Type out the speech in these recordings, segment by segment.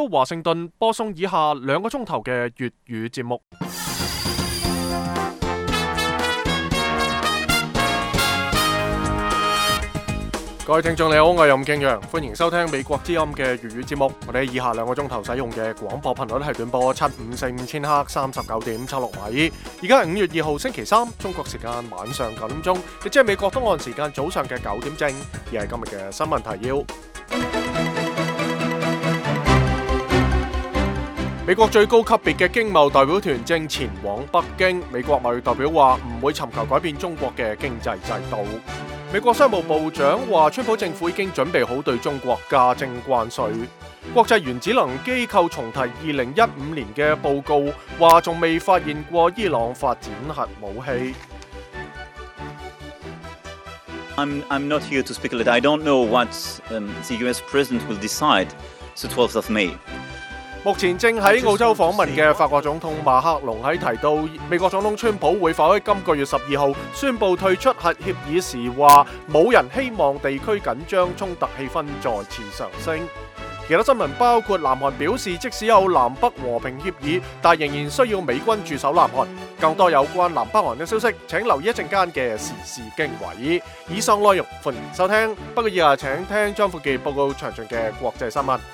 州華盛頓播送以下2個鐘頭嘅粵語節目。各位聽眾你好，我係任敬陽，歡迎收聽美國之音嘅粵語節目。我哋以下2個鐘頭使用嘅廣播頻率係短波754千克39.76米。而家係5月2號星期三，中國時間晚上9點鐘，亦即係美國東岸時間早上嘅9點正。而係今日嘅新聞提要。美國最高級別嘅經貿代表團正前往北京。美國貿易代表話唔會尋求改變中國嘅經濟制度。美國商務部長話，川普政府已經準備好對中國加徵關稅。國際原子能機構重提2015年嘅報告，話仲未發現過伊朗發展核武器。 I'm not here to speculate. I don't know what the US President will decide the 12th of May. 目前正喺澳洲訪問嘅法國總統馬克龍喺提到美國總統川普會否喺今個月12號宣布退出核協議時，話冇人希望地區緊張衝突氣氛再次上升。其他新聞包括南韓表示即使有南北和平協議，但仍然需要美軍駐守南韓。更多有關南北韓嘅消息，請留意一陣間嘅時事經緯。以上內容歡迎收聽，不過以下請聽張富傑報告詳盡嘅國際新聞。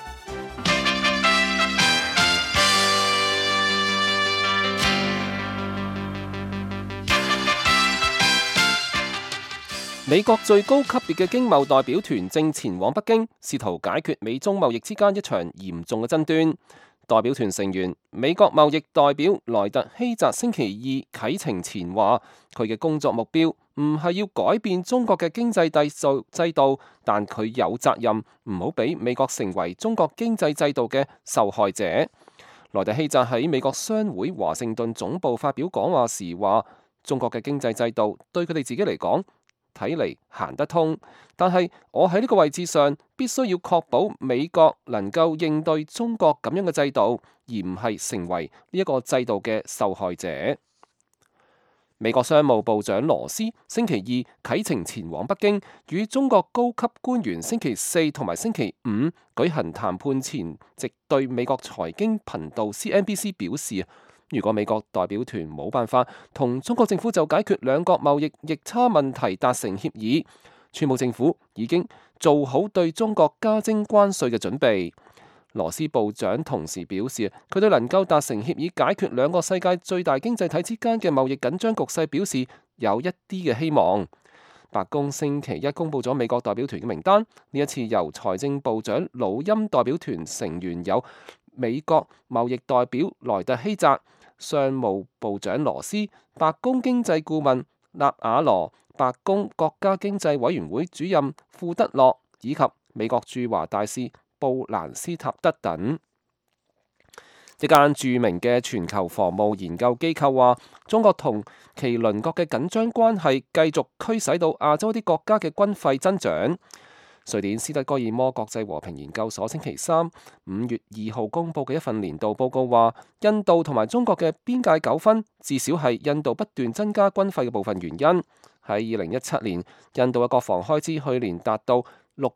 美國最高級別嘅經貿代表團正前往北京，試圖解決美中貿易之間一場嚴重嘅爭端。代表團成員美國貿易代表萊特希澤星期二啟程前話，佢嘅工作目標唔係要改變中國嘅經濟制度，但佢有責任唔好俾美國成為中國經濟制度嘅受害者。萊特希澤喺美國商會華盛頓總部發表講話時話，中國嘅經濟制度對佢哋自己嚟講睇嚟行得通，但係我喺呢個位置上必須要確保美國能夠應對中國咁樣嘅制度，而唔係成為呢一個制度嘅受害者。美國商務部長羅斯星期二啟程前往北京，與中國高級官員星期4同埋星期5舉行談判前夕對美國財經頻道 CNBC 表示，如果美國代表團冇辦法同中國政府就解決兩國貿易逆差問題達成協議，川普政府已經做好對中國加徵關稅嘅準備。羅斯部長同時表示，佢對能夠達成協議解決兩個世界最大經濟體之間嘅貿易緊張局勢表示有一啲嘅希望。白宮星期一公布咗美國代表團嘅名單，呢一次由財政部長魯欽代表團成員有美國貿易代表萊特希澤、商務部長羅斯、白宮經濟顧問納瓦羅、白宮國家經濟委員會主任庫德洛以及美國駐華大使布蘭斯塔德等。一間著名嘅全球防務研究機構話，中國同其鄰國嘅緊張關係繼續驅使到亞洲啲國家嘅軍費增長。瑞典斯德哥爾摩國際和平研究所星期3 5月2號公佈嘅一份年度報告話，印度同埋中國嘅邊界糾紛至少係印度不斷增加軍費嘅部分原因。喺2017年，印度嘅國防開支去年達到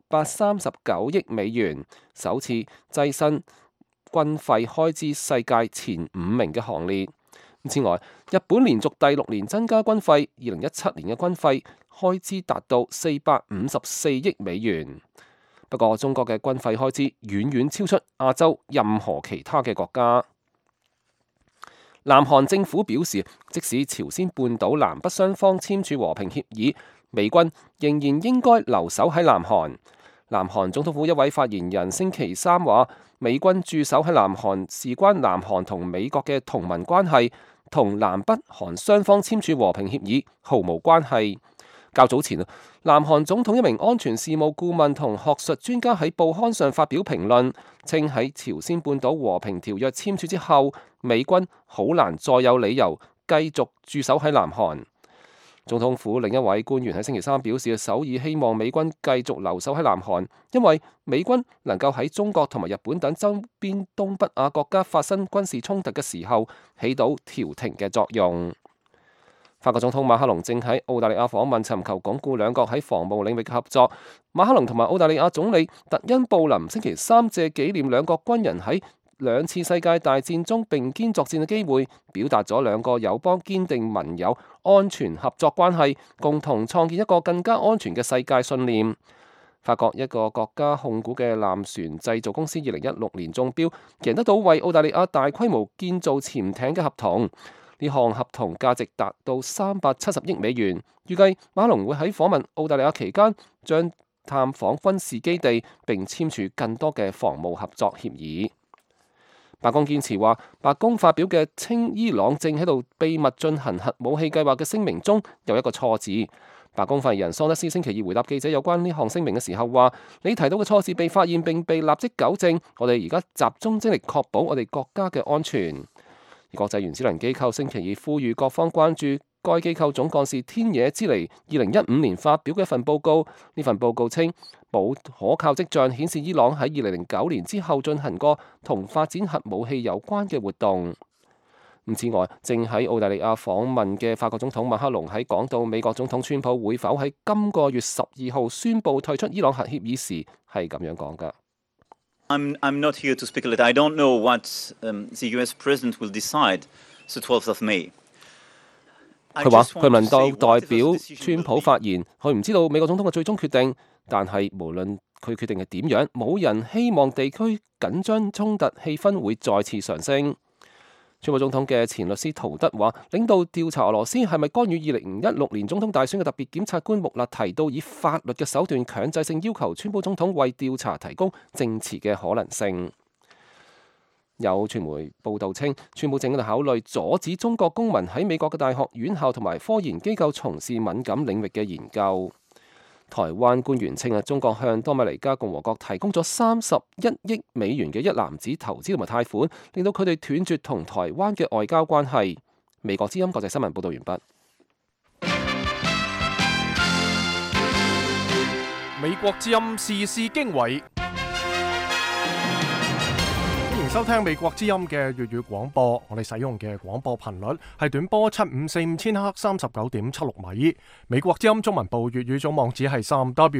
639億美元，首次躋身軍費開支世界前5名嘅行列。此外，日本連續第6年增加軍費，2017年嘅軍費開支達到454億美元。不過，中國嘅軍費開支遠遠超出亞洲任何其他嘅國家。南韓政府表示，即使朝鮮半島南北雙方簽署和平協議，美軍仍然應該留守喺南韓。南韓總統府一位發言人星期3話，美軍駐守喺南韓事關南韓同美國嘅同盟關係，同南北韓雙方簽署和平協議毫無關係。較早前，南韓總統一名安全事務顧問同學術專家喺報刊上發表評論，稱喺朝鮮半島和平條約簽署之後，美軍好難再有理由繼續駐守喺南韓。總統府另一位官員喺星期3表示，首爾希望美軍繼續留守喺南韓，因為美軍能夠喺中國同埋日本等周邊東北亞國家發生軍事衝突嘅時候，起到調停嘅作用。 法國總統馬克龍正喺澳大利亞訪問，尋求鞏固兩國喺防務領域嘅合作。馬克龍同埋澳大利亞總理特恩布林星期三借紀念兩國軍人喺兩次世界大戰中並肩作戰嘅機會，表達咗兩個友邦堅定盟友安全合作關係，共同創建一個更加安全嘅世界信念。法國一個國家控股嘅艦船製造公司2016年中標，贏得到為澳大利亞大規模建造潛艇嘅合同。呢項合同價值達到370億美元。預計馬克龍會喺訪問澳大利亞期間，將探訪軍事基地並簽署更多嘅防務合作協議。白宮堅持話，白宮發表嘅稱伊朗正喺度秘密進行核武器計劃嘅聲明中有一個錯字。白宮發言人桑德斯星期二回答記者有關呢項聲明嘅時候話：你提到嘅錯字被發現並被立即糾正，我哋而家集中精力確保我哋國家嘅安全。而國際原子能機構星期二呼籲各方關注該機構總幹事天野之尼2015年發表嘅一份報告。呢份報告稱冇可靠跡象顯示伊朗喺2009年之後進行過同發展核武器有關嘅活動。此外，正喺澳大利亞訪問嘅法國總統馬克龍喺講到美國總統川普會否喺今個月12號宣布退出伊朗核協議時，係咁樣講㗎。 I'm not here to speculate. I don't know what the US president will decide the 12th of May. 佢話佢唔能夠代表川普發言，佢唔知道美國總統嘅最終決定。但係無論佢決定係點樣，冇人希望地區緊張衝突氣氛會再次上升。川普總統嘅前律師陶德話，領導調查俄羅斯係咪干預2016年總統大選嘅特別檢察官穆勒提到以法律嘅手段強制性要求川普總統為調查提供證詞嘅可能性。有傳媒報道稱，川普正喺度考慮阻止中國公民喺美國嘅大學院校同埋科研機構從事敏感領域嘅研究。台灣官員稱中國向多米尼加共和國提供咗31億美元嘅一籃子投資同埋貸款，令到佢哋斷絕同台灣嘅外交關係。美國之音國際新聞報道完畢。 美國之音時事經緯，歡迎收聽美國之音嘅粵語廣播。我哋使用嘅廣播頻率係短波7545千赫39.76米。美國之音中文部粵語總網址係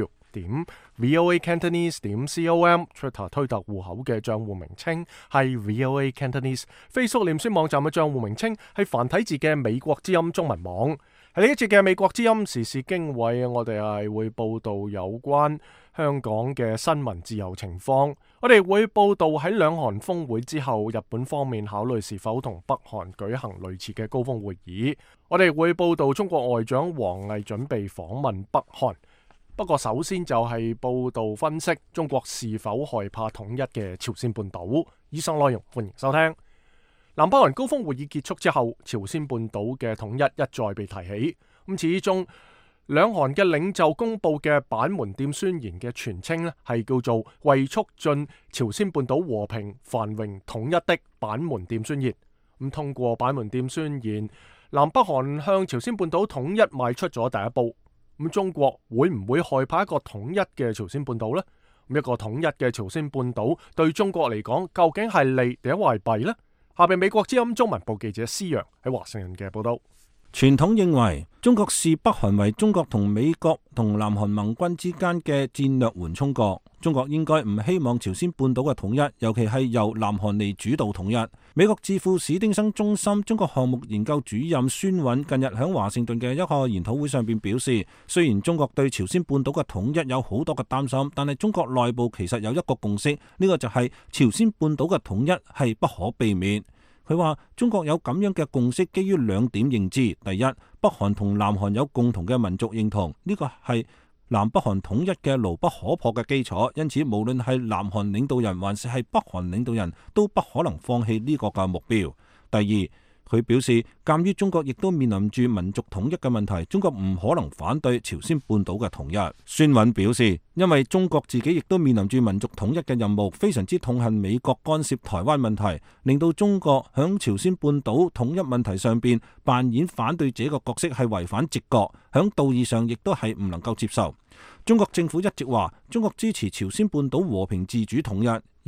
3w.voacantonese.com。Twitter 推特戶口嘅賬戶名稱係 VOA Cantonese。Facebook 臉書網站嘅賬戶名稱係繁體字嘅美國之音中文網。喺呢一節嘅美國之音時事經緯，我哋係會報道有關香港嘅新聞自由情況。我哋會報道喺兩韓峰會之後，日本方面考慮是否同北韓舉行類似嘅高峰會議。我哋會報道中國外長王毅準備訪問北韓。不過首先就係報道分析中國是否害怕統一嘅朝鮮半島。以上內容歡迎收聽。南北韓高峰會議結束之後，朝鮮半島嘅統一一再被提起。咁始終兩韓嘅領袖公佈嘅板門店宣言嘅全稱咧，係叫做為促進朝鮮半島和平繁榮統一的板門店宣言。咁通過板門店宣言，南北韓向朝鮮半島統一邁出咗第一步。咁中國會唔會害怕一個統一嘅朝鮮半島呢？咁一個統一嘅朝鮮半島對中國嚟講，究竟係利定係弊呢？下邊美國之音中文部記者施陽喺華盛頓嘅報道。 傳統認為中國視北韓為中國同美國同南韓盟軍之間嘅戰略緩衝國。中國應該唔希望朝鮮半島嘅統一，尤其係由南韓嚟主導統一。美國智庫史丁生中心中國項目研究主任孫韻近日喺華盛頓嘅一個研討會上邊表示，雖然中國對朝鮮半島嘅統一有好多嘅擔心，但係中國內部其實有一個共識，呢個就係朝鮮半島嘅統一係不可避免。佢話中國有咁樣嘅共識，基於兩點認知：第一，北韓同南韓有共同嘅民族認同，呢個係南北韓統一嘅牢不可破嘅基礎，因此無論係南韓領導人還是係北韓領導人都不可能放棄呢個嘅目標。第二，佢表示，鑑於中國亦都面臨住民族統一嘅問題，中國唔可能反對朝鮮半島嘅統一。孫韻表示，因為中國自己亦都面臨住民族統一嘅任務，非常之痛恨美國干涉台灣問題，令到中國響朝鮮半島統一問題上邊扮演反對者嘅角色係違反直覺，響道義上亦都係唔能夠接受。中國政府一直話，中國支持朝鮮半島和平自主統一。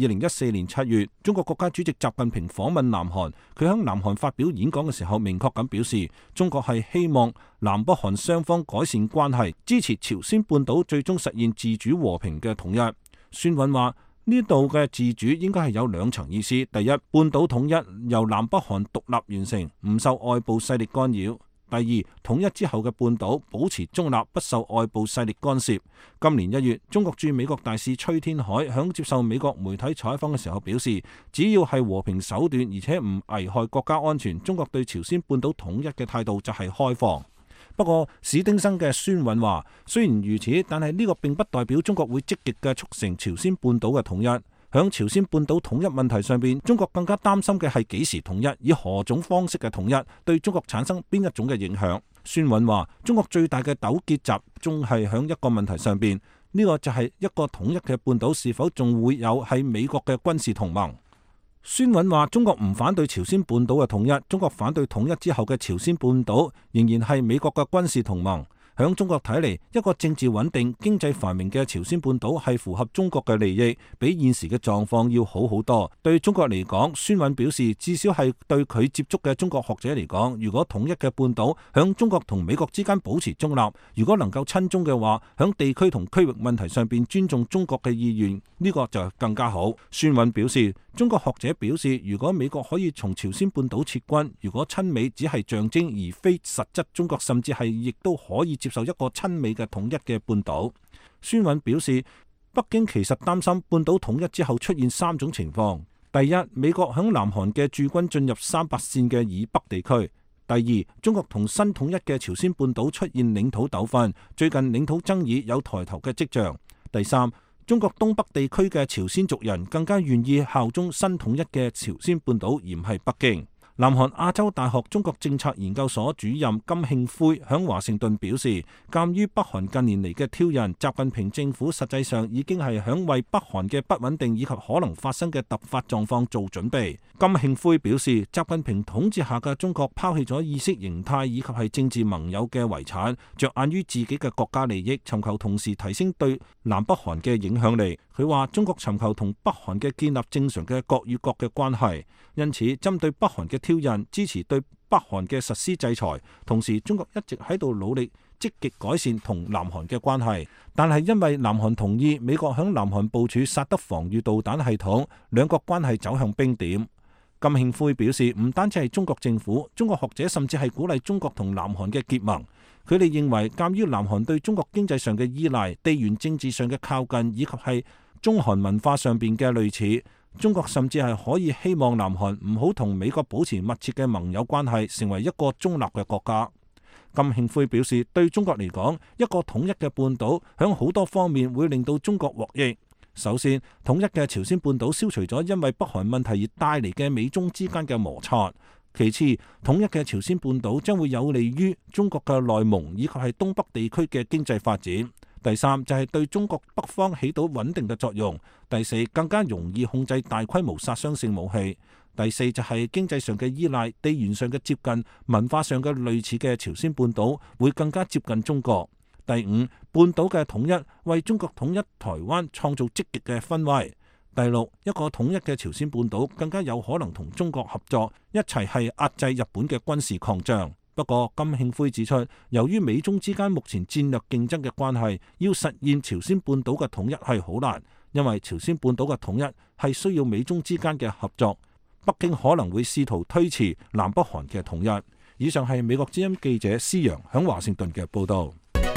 2014年7月，中國國家主席習近平訪問南韓，佢喺南韓發表演講嘅時候，明確咁表示，中國係希望南北韓雙方改善關係，支持朝鮮半島最終實現自主和平嘅統一。孫允話：呢度嘅自主應該係有兩層意思，第一，半島統一由南北韓獨立完成，唔受外部勢力干擾。第二，統一之後嘅半島保持中立，不受外部勢力干涉。今年1月，中國駐美國大使崔天凱響接受美國媒體採訪嘅時候表示，只要係和平手段，而且唔危害國家安全，中國對朝鮮半島統一嘅態度就係開放。不過史丁生嘅孫允話，雖然如此，但係呢個並不代表中國會積極嘅促成朝鮮半島嘅統一。響朝鮮半島統一問題上邊，中國更加擔心嘅係幾時統一，以何種方式嘅統一，對中國產生邊一種嘅影響。孫允話，中國最大嘅糾結集中係響一個問題上邊，呢個就係一個統一嘅半島是否仲會有係美國嘅軍事同盟。孫允話，中國唔反對朝鮮半島嘅統一，中國反對統一之後嘅朝鮮半島仍然係美國嘅軍事同盟。響中國睇嚟，一個政治穩定、經濟繁榮嘅朝鮮半島係符合中國嘅利益，比現時嘅狀況要好好多。對中國嚟講，孫允表示，至少係對佢接觸嘅中國學者嚟講，如果統一嘅半島響中國同美國之間保持中立，如果能夠親中嘅話，響地區同區域問題上邊尊重中國嘅意願，呢個就更加好。孫允表示，中國學者表示，如果美國可以從朝鮮半島撤軍，如果親美只係象徵而非實質，中國甚至係亦都可以接受一個親美嘅統一嘅半島。孫允表示，北京其實擔心半島統一之後出現3種情況：第一，美國響南韓嘅駐軍進入300線嘅以北地區；第二，中國同新統一嘅朝鮮半島出現領土糾紛，最近領土爭議有抬頭嘅跡象；第三，中國東北地區嘅朝鮮族人更加願意效忠新統一嘅朝鮮半島，而唔係北京。南韓亞洲大學中國政策研究所主任金慶輝響華盛頓表示，鑑於北韓近年嚟嘅挑釁，習近平政府實際上已經係響為北韓嘅不穩定以及可能發生嘅突發狀況做準備。金慶輝表示，習近平統治下嘅中國拋棄咗意識形態以及係政治盟友嘅遺產，着眼於自己嘅國家利益，尋求同時提升對南北韓嘅影響力。佢話中國尋求同北韓嘅建立正常嘅國與國嘅關係，因此針對北韓嘅挑釁，支持對北韓嘅實施制裁，同時中國一直喺度努力積極改善同南韓嘅關係，但係因為南韓同意美國響南韓部署薩德防禦導彈系統，兩國關係走向冰點。金慶輝表示，唔單止係中國政府，中國學者甚至係鼓勵中國同南韓嘅結盟。佢哋認為，鑑於南韓對中國經濟上嘅依賴、地緣政治上嘅靠近，以及係中韓文化上邊嘅類似，中國甚至係可以希望南韓唔好同美國保持密切嘅盟友關係，成為一個中立嘅國家。金慶輝表示，對中國嚟講，一個統一嘅半島響好多方面會令到中國獲益。首先，統一嘅朝鮮半島消除咗因為北韓問題而帶嚟嘅美中之間嘅摩擦。其次，統一嘅朝鮮半島將會有利於中國嘅內蒙以及係東北地區嘅經濟發展。第三，就係對中國北方起到穩定嘅作用。第四，更加容易控制大規模殺傷性武器。第四，就係經濟上嘅依賴、地緣上嘅接近、文化上嘅類似嘅朝鮮半島會更加接近中國。第五，半島嘅統一為中國統一台灣創造積極嘅氛圍。第六，一個統一嘅朝鮮半島更加有可能同中國合作，一齊係壓制日本嘅軍事擴張。不過金慶輝指出，由於美中之間目前戰略競爭嘅關係，要實現朝鮮半島嘅統一係好難，因為朝鮮半島嘅統一係需要美中之間嘅合作。北京可能會試圖推遲南北韓嘅統一。以上係美國之音記者施洋響華盛頓嘅報道。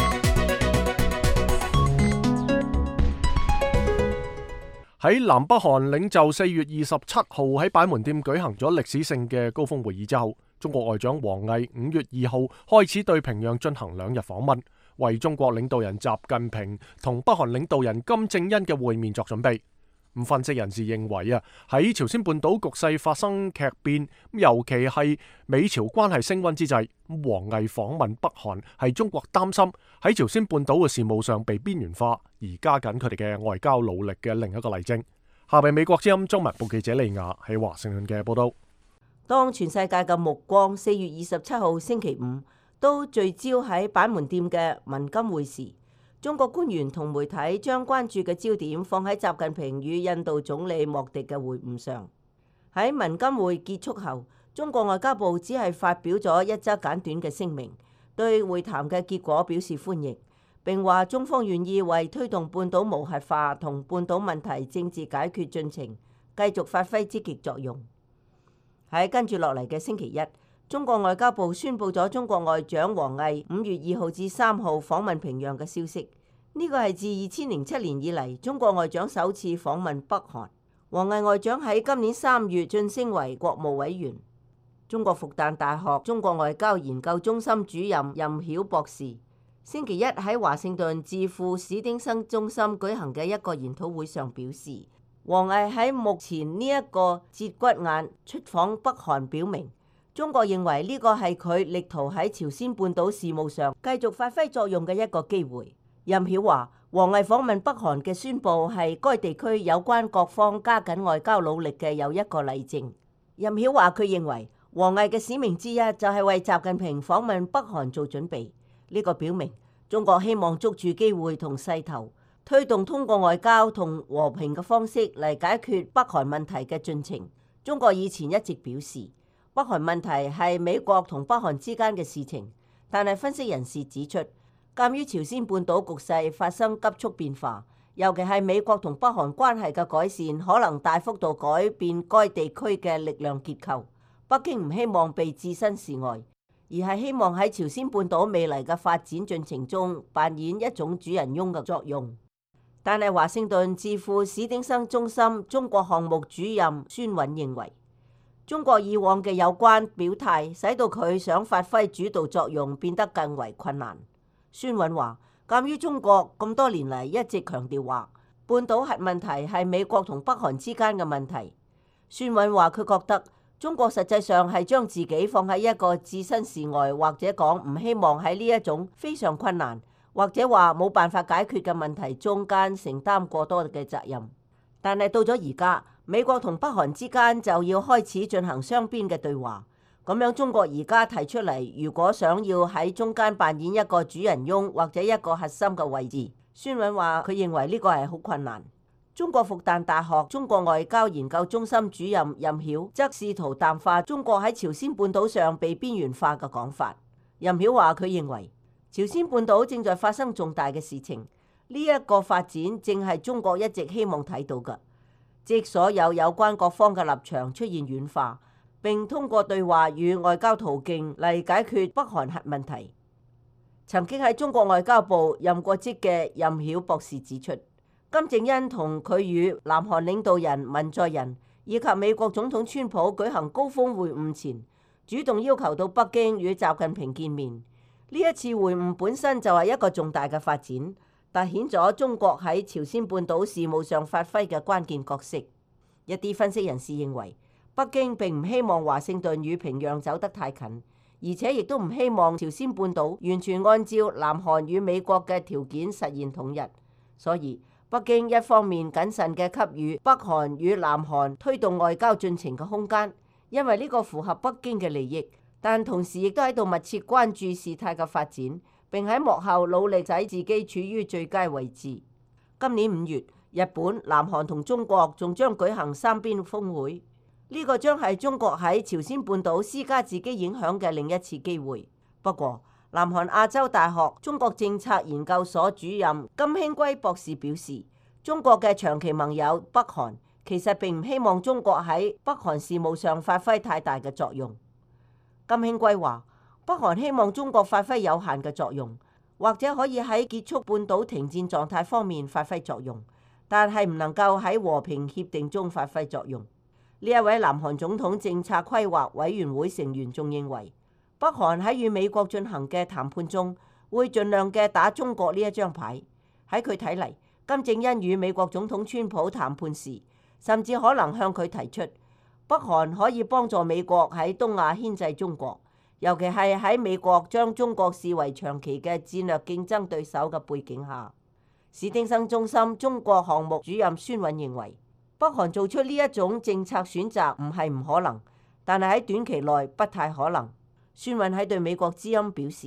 喺南北韓領袖4月27號喺板門店舉行咗歷史性嘅高峰會議之後，中國外長王毅5月2號開始對平壤進行2日訪問，為中國領導人習近平同北韓領導人金正恩嘅會面作準備。分析人士認為喺朝鮮半島局勢發生劇變，尤其係美朝關係升溫之際，王毅訪問北韓係中國擔心喺朝鮮半島嘅事務上被邊緣化，而加緊佢哋嘅外交努力嘅另一個例證。下邊美國之音中文部記者利亞喺華盛頓嘅報道。 當全世界嘅目光4月27號星期五都聚焦喺板門店嘅文金會時， 中國官員同媒體將關注嘅焦點放喺習近平與印度總理莫迪嘅會晤上。喺文金會結束後，中國外交部只係發表咗一則簡短嘅聲明，對會談嘅結果表示歡迎，並話中方願意為推動半島無核化同半島問題政治解決進程繼續發揮積極作用。喺跟住落嚟嘅星期一，中國外交部宣布咗中國外長王毅5月2號至3號訪問平壤嘅消息。呢個係自2007年以嚟中國外長首次訪問北韓。王毅外長喺今年3月晉升為國務委員。中國復旦大學中國外交研究中心主任任曉博士星期一喺華盛頓智庫史丁生中心舉行嘅一個研討會上表示，王毅喺目前呢一個節骨眼出訪北韓，表明中國認為呢個係佢力圖喺朝鮮半島事務上繼續發揮作用嘅一個機會。任曉話，王毅訪問北韓嘅宣佈係該地區有關各方加緊外交努力嘅又一個例證。任曉話，佢認為王毅嘅使命之一就係為習近平訪問北韓做準備。呢個表明中國希望捉住機會同勢頭，推動通過外交同和平嘅方式嚟解決北韓問題嘅進程。中國以前一直表示，北韓問題係美國同北韓之間嘅事情，但係分析人士指出，鑑於朝鮮半島局勢發生急速變化，尤其係美國同北韓關係嘅改善，可能大幅度改變該地區嘅力量結構。北京唔希望被置身事外，而係希望喺朝鮮半島未來嘅發展進程中扮演一種主人翁嘅作用。但係華盛頓智庫史丁生中心中國項目主任孫允認為，中國以往嘅有關表態使到佢想發揮主導作用變得更為困難。孫允話，鑑於中國咁多年嚟一直強調話半島核問題係美國同北韓之間嘅問題，孫允話佢覺得中國實際上係將自己放喺一個置身事外，或者講唔希望喺呢一種非常困難或者話冇辦法解決嘅問題中間承擔過多嘅責任。但係到咗而家，美國同北韓之間就要開始進行雙邊嘅對話，咁樣中國而家提出嚟，如果想要喺中間扮演一個主人翁或者一個核心嘅位置，孫允話佢認為呢個係好困難。中國復旦大學中國外交研究中心主任任曉則試圖淡化中國喺朝鮮半島上被邊緣化嘅講法。任曉話佢認為朝鮮半島正在發生重大嘅事情，呢一個發展正係中國一直希望睇到嘅，即所有有關各方嘅立場出現軟化，並通過對話與外交途徑嚟解決北韓核問題。曾經喺中國外交部任過職嘅任曉博士指出，金正恩同佢與南韓領導人文在寅以及美國總統川普舉行高峰會晤前，主動要求到北京與習近平見面。呢一次會晤本身就係一個重大嘅發展，凸顯咗中國喺朝鮮半島事務上發揮嘅關鍵角色。一啲分析人士認為，北京並唔希望華盛頓與平壤走得太近，而且亦都唔希望朝鮮半島完全按照南韓與美國嘅條件實現統一。所以北京一方面謹慎嘅給予北韓與南韓推動外交進程嘅空間，因為呢個符合北京嘅利益，但同時亦都喺度密切關注事態嘅發展，並喺幕後努力使自己處於最佳位置。今年5月，日本、南韓同中國仲將舉行三邊峰會。呢個將係中國喺朝鮮半島施加自己影響嘅另一次機會。不過，南韓亞洲大學中國政策研究所主任金興圭博士表示，中國嘅長期盟友北韓其實並唔希望中國喺北韓事務上發揮太大嘅作用。金興圭話，北韓希望中國發揮有限嘅作用，或者可以喺結束半島停戰狀態方面發揮作用，但係唔能夠喺和平協定中發揮作用。呢一位南韓總統政策規劃委員會成員仲認為，北韓喺與美國進行嘅談判中，會盡量嘅打中國呢一張牌。喺佢睇嚟，金正恩與美國總統川普談判時，甚至可能向佢提出，北韓可以幫助美國喺東亞牽制中國，尤其係喺美國將中國視為長期嘅戰略競爭對手嘅背景下。史丁生中心中國項目主任孫允認為，北韓做出呢一種政策選擇唔係唔可能，但係喺短期內不太可能。孫允喺對美國之音表示，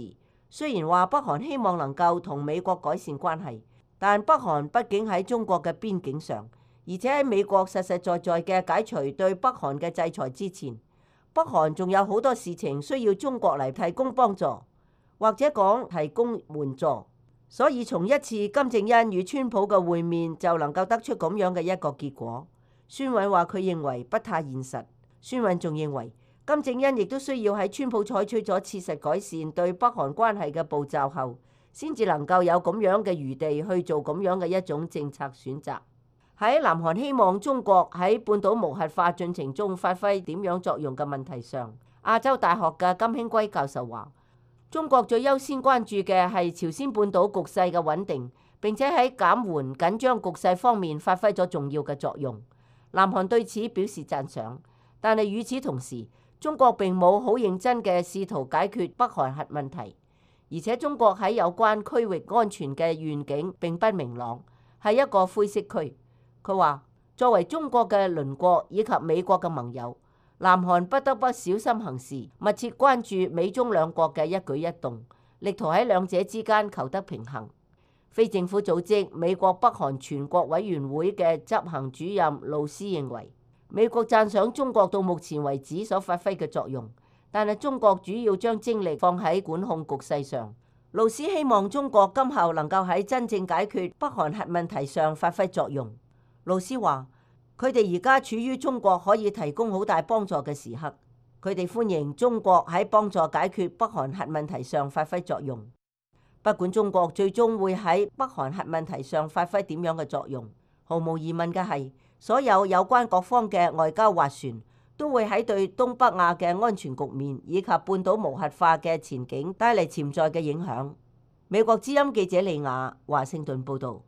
雖然話北韓希望能夠同美國改善關係，但北韓畢竟喺中國嘅邊境上，而且喺美國實實在在嘅解除對北韓嘅制裁之前，北韓仲有好多事情需要中國嚟提供幫助，或者講提供援助。所以從一次金正恩與川普嘅會面就能夠得出咁樣嘅一個結果。孫允話佢認為不太現實。孫允仲認為金正恩亦都需要喺川普採取咗切實改善對北韓關係嘅步驟後，先至能夠有咁樣嘅餘地去做咁樣嘅一種政策選擇。喺南韓希望中國喺半島無核化進程中發揮點樣作用嘅問題上，亞洲大學嘅金興圭教授話：中國最優先關注嘅係朝鮮半島局勢嘅穩定，並且喺減緩緊張局勢方面發揮咗重要嘅作用。南韓對此表示讚賞，但係與此同時，中國並冇好認真嘅試圖解決北韓核問題，而且中國喺有關區域安全嘅願景並不明朗，係一個灰色區。佢話：作為中國嘅鄰國以及美國嘅盟友，南韓不得不小心行事，密切關注美中兩國嘅一舉一動，力圖喺兩者之間求得平衡。非政府組織美國北韓全國委員會嘅執行主任路斯認為，美國讚賞中國到目前為止所發揮嘅作用，但係中國主要將精力放喺管控局勢上。路斯希望中國今後能夠喺真正解決北韓核問題上發揮作用。路斯話：佢哋而家處於中國可以提供好大幫助嘅時刻，佢哋歡迎中國喺幫助解決北韓核問題上發揮作用。不管中國最終會喺北韓核問題上發揮點樣嘅作用，毫無疑問嘅係，所有有關各方嘅外交斡旋都會喺對東北亞嘅安全局面以及半島無核化嘅前景帶嚟潛在嘅影響。美國之音記者李雅華盛頓報導。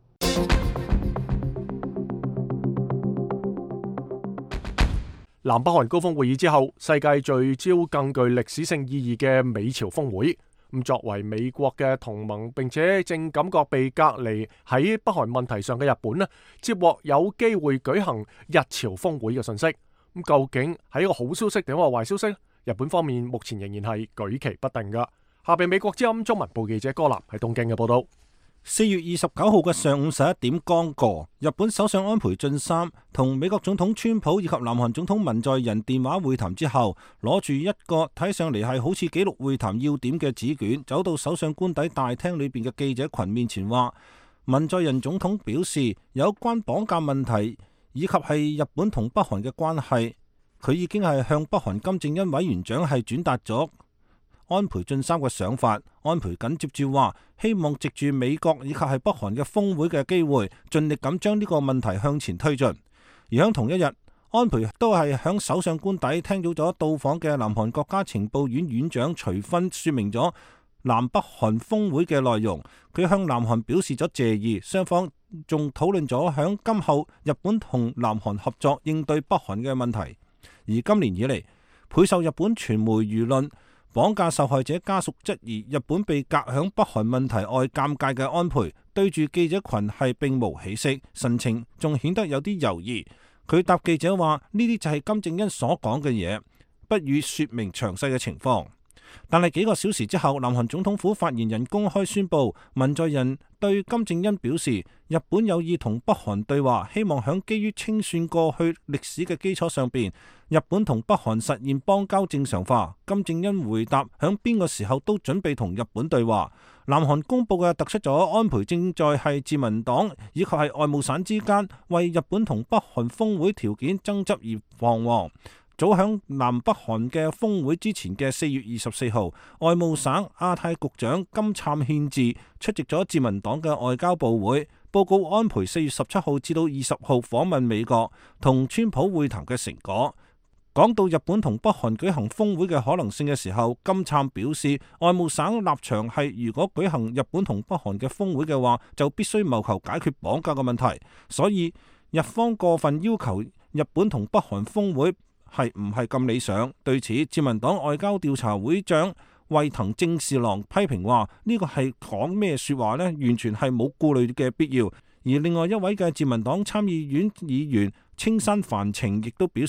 南北韓高峰會議之後，世界聚焦更具歷史性意義嘅美朝峰會。咁作為美國嘅同盟，並且正感覺被隔離喺北韓問題上嘅日本呢，接獲有機會舉行日朝峰會嘅信息。咁究竟係一個好消息定係壞消息？日本方面目前仍然係舉棋不定噶。下邊美國之音中文部記者柯南喺東京嘅報道。 4月29號嘅上午11點剛過，日本首相安倍晉三同美國總統川普以及南韓總統文在寅電話會談之後，攞住一個睇上嚟係好似記錄會談要點嘅紙卷，走到首相官邸大廳裏邊嘅記者群面前話：文在寅總統表示，有關綁架問題以及係日本同北韓嘅關係，佢已經係向北韓金正恩委員長係轉達咗安倍晉三嘅想法。安倍緊接住話，希望藉住美國以及係北韓嘅峰會嘅機會，盡力咁將呢個問題向前推進。而喺同一日，安倍都係響首相官邸聽到咗到訪嘅南韓國家情報院院長徐薰說明咗南北韓峰會嘅內容。佢向南韓表示咗謝意，雙方仲討論咗響今後日本同南韓合作應對北韓嘅問題。而今年以嚟，備受日本傳媒輿論綁架受害者家屬質疑日本被隔響北韓問題外尷尬嘅安倍，對住記者群係並無起色，神情仲顯得有啲猶豫。佢答記者話：呢啲就係金正恩所講嘅嘢，不予說明詳細嘅情況。但係幾個小時之後，南韓總統府發言人公開宣布，文在寅對金正恩表示，日本有意同北韓對話，希望響基於清算過去歷史嘅基礎上邊，日本同北韓實現邦交正常化。金正恩回答，響邊個時候都準備同日本對話。南韓公佈嘅突出咗安倍正在係自民黨以及係外務省之間為日本同北韓峰會條件爭執而彷徨。早響南北韓嘅峰會之前嘅4月24號，外務省亞太局長金燦憲治出席咗自民黨嘅外交部會，報告安倍4月17號至到20號訪問美國同川普會談嘅成果。講到日本同北韓舉行峰會嘅可能性嘅時候，金燦表示，外務省立場係如果舉行日本同北韓嘅峰會嘅話，就必須謀求解決綁架嘅問題。所以日方過分要求日本同北韓峰會係唔係咁理想？對此，自民黨外交調查會長衛藤正士郎批評話：呢個係講咩說話呢？完全係冇顧慮嘅必要。而另外一位嘅自民黨參議院議員青山繁晴亦都表示，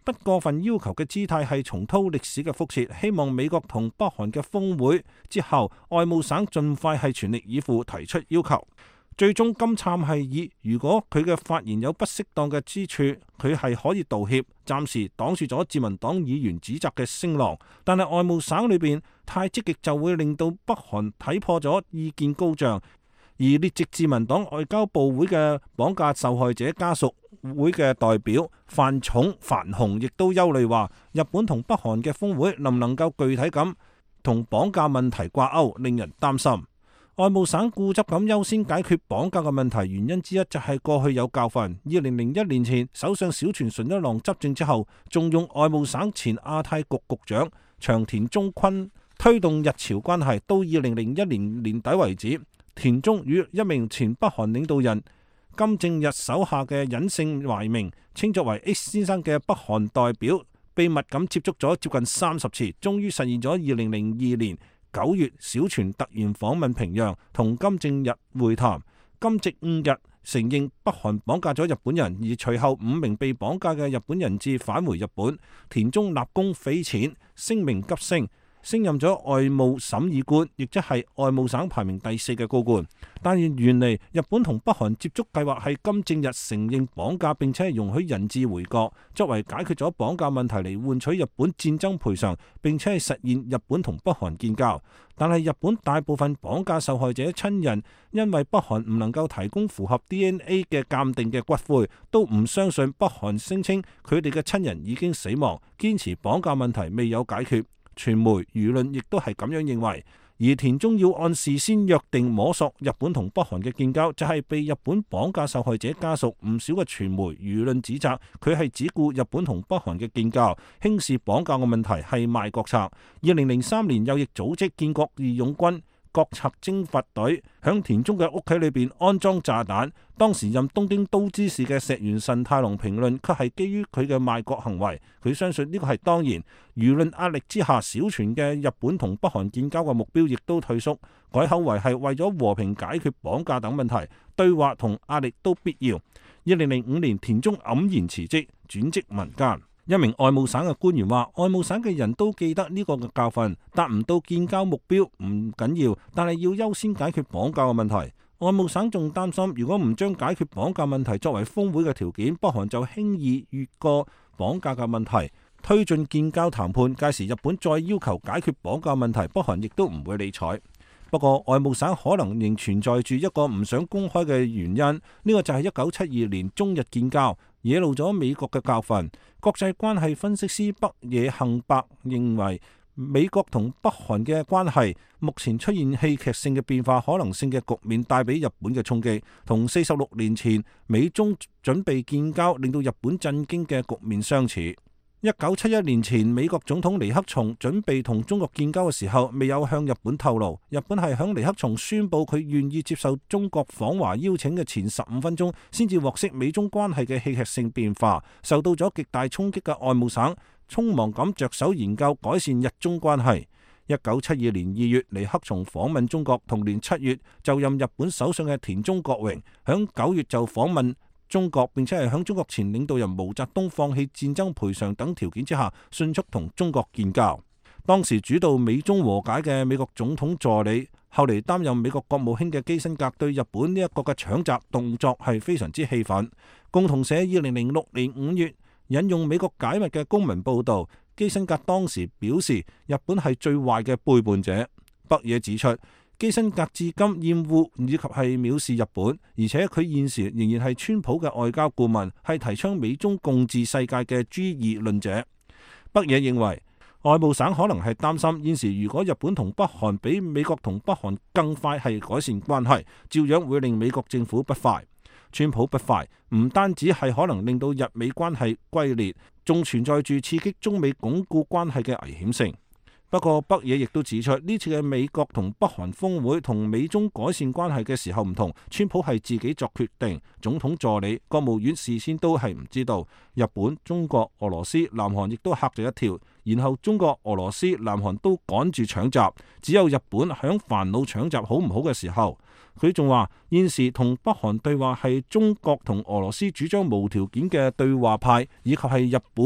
不過分要求嘅姿態係重蹈歷史嘅覆轍，希望美國同北韓嘅峰會之後，外務省盡快係全力以赴提出要求。最終金杉係以如果佢嘅發言有不適當嘅之處，佢係可以道歉，暫時擋住咗自民黨議員指責嘅聲浪。但係外務省裏邊太積極就會令到北韓睇破咗意見高漲。而列席自民黨外交部會嘅綁架受害者家屬會嘅代表范鴻亦都憂慮話，日本同北韓嘅峰會能唔能夠具體咁同綁架問題掛鈎，令人擔心。外務省固執咁優先解決綁架嘅問題，原因之一就係過去有教訓。2001年前，首相小泉純一郎執政之後，仲用外務省前亞太局局長長田忠坤推動日朝關係，到2001年年底為止，田中與一名前北韓領導人金正日手下嘅隱姓埋名，稱作為 X 先生嘅北韓代表，秘密咁接觸咗接近30次，終於實現咗2002年9月小泉突然訪問平壤，同金正日會談。金正日承認北韓綁架咗日本人，而隨後5名被綁架嘅日本人質返回日本。田中立功匪淺，聲名急升，升任咗外務審議官，亦即係外務省排名第4嘅高官。但原嚟日本同北韓接觸計劃係金正日承認綁架，並且係容許人質回國，作為解決咗綁架問題嚟換取日本戰爭賠償，並且係實現日本同北韓建交。但係日本大部分綁架受害者親人因為北韓唔能夠提供符合 DNA 嘅鑑定嘅骨灰，都唔相信北韓聲稱佢哋嘅親人已經死亡，堅持綁架問題未有解決。傳媒輿論亦都係咁樣認為。而田中要按事先約定摸索日本同北韓嘅建交，就係被日本綁架受害者家屬唔少嘅傳媒輿論指責佢係只顧日本同北韓嘅建交，輕視綁架嘅問題係賣國策。2003年右翼組織建國義勇軍國策征伐隊響田中嘅屋企裏邊安裝炸彈，當時任東京都知事嘅石原慎太郎評論卻係基於佢嘅賣國行為，佢相信呢個係當然。輿論壓力之下，小泉嘅日本同北韓建交嘅目標亦都退縮，改口為係為咗和平解決綁架等問題，對話同壓力都必要。2005年田中黯然辭職，轉職民間。一名外務省嘅官員話，外務省嘅人都記得呢個嘅教訓，達唔到建交目標唔緊要，但係要優先解決綁架嘅問題。外務省仲擔心，如果唔將解決綁架問題作為峰會嘅條件，北韓就輕易越過綁架嘅問題，推進建交談判。屆時日本再要求解決綁架問題，北韓亦都唔會理睬。不過外務省可能仍存在住一個唔想公開嘅原因，呢個就係1972年中日建交，惹怒咗美國嘅教訓。國際關係分析師北野幸伯認為，美國同北韓嘅關係目前出現戲劇性嘅變化可能性嘅局面，帶俾日本嘅衝擊，同46年前美中準備建交令到日本震驚嘅局面相似。1971年前，美國總統尼克松準備同中國建交嘅時候，未有向日本透露。日本係響尼克松宣布佢願意接受中國訪華邀請嘅前15分鐘，先至獲悉美中關係嘅戲劇性變化。受到咗極大衝擊嘅外務省，匆忙咁着手研究改善日中關係。1972年2月，尼克松訪問中國，同年7月就任日本首相嘅田中角榮，響9月就訪問中國，並且係響中國前領導人毛澤東放棄戰爭賠償等條件之下，迅速同中國建交。當時主導美中和解嘅美國總統助理，後嚟擔任美國國務卿嘅基辛格，對日本呢一個嘅搶閘動作係非常之氣憤。共同社2006年5月引用美國解密嘅公民報導，基辛格當時表示日本係最壞嘅背叛者。北野指出，基辛格至今厭惡以及係藐視日本，而且佢現時仍然係川普嘅外交顧問，係提倡美中共治世界嘅 G2論者。北野認為，外務省可能係擔心現時如果日本同北韓比美國同北韓更快係改善關係，照樣會令美國政府不快。川普不快，唔單止係可能令到日美關係龜裂，仲存在住刺激中美鞏固關係嘅危險性。不過北野亦都指出，呢次嘅美國同北韓峰會同美中改善關係嘅時候唔同，川普係自己作決定，總統助理、國務院事先都係唔知道。日本、中國、俄羅斯、南韓亦都嚇咗一跳，然後中國、俄羅斯、南韓都趕住搶閘，只有日本響煩惱搶閘好唔好嘅時候。佢仲話現時同北韓對話係中國同俄羅斯主張無條件嘅對話派，以及係日本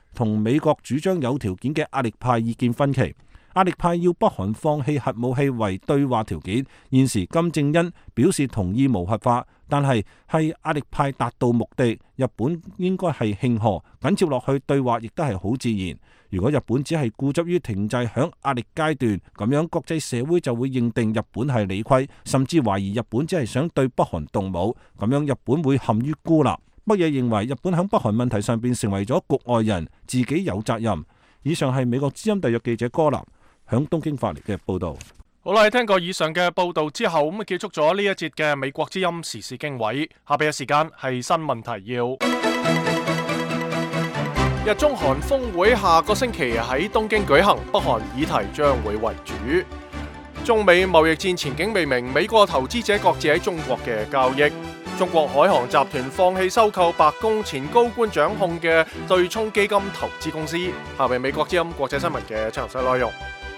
同美國主張有條件嘅壓力派意見分歧。壓力派要北韓放棄核武器為對話條件，現時金正恩表示同意無核化，但係壓力派達到目的，日本應該係慶賀，緊接落去對話亦都係好自然。如果日本只係固執於停滯響壓力階段，咁樣國際社會就會認定日本係理虧，甚至懷疑日本只係想對北韓動武，咁樣日本會陷於孤立。北野認為日本響北韓問題上邊成為咗局外人，自己有責任。以上係美國之音特約記者柯南響東京發嚟嘅報道。 好啦，聽過以上嘅報道之後，咁結束咗呢一節嘅美國之音時事經緯。下邊嘅時間係新聞提要。日中韓峰會下個星期喺東京舉行，北韓議題將會為主。中美貿易戰前景未明，美國投資者擱置喺中國嘅交易。中國海航集團放棄收購白宮前高官掌控嘅對沖基金投資公司。下邊美國之音國際新聞嘅詳細內容。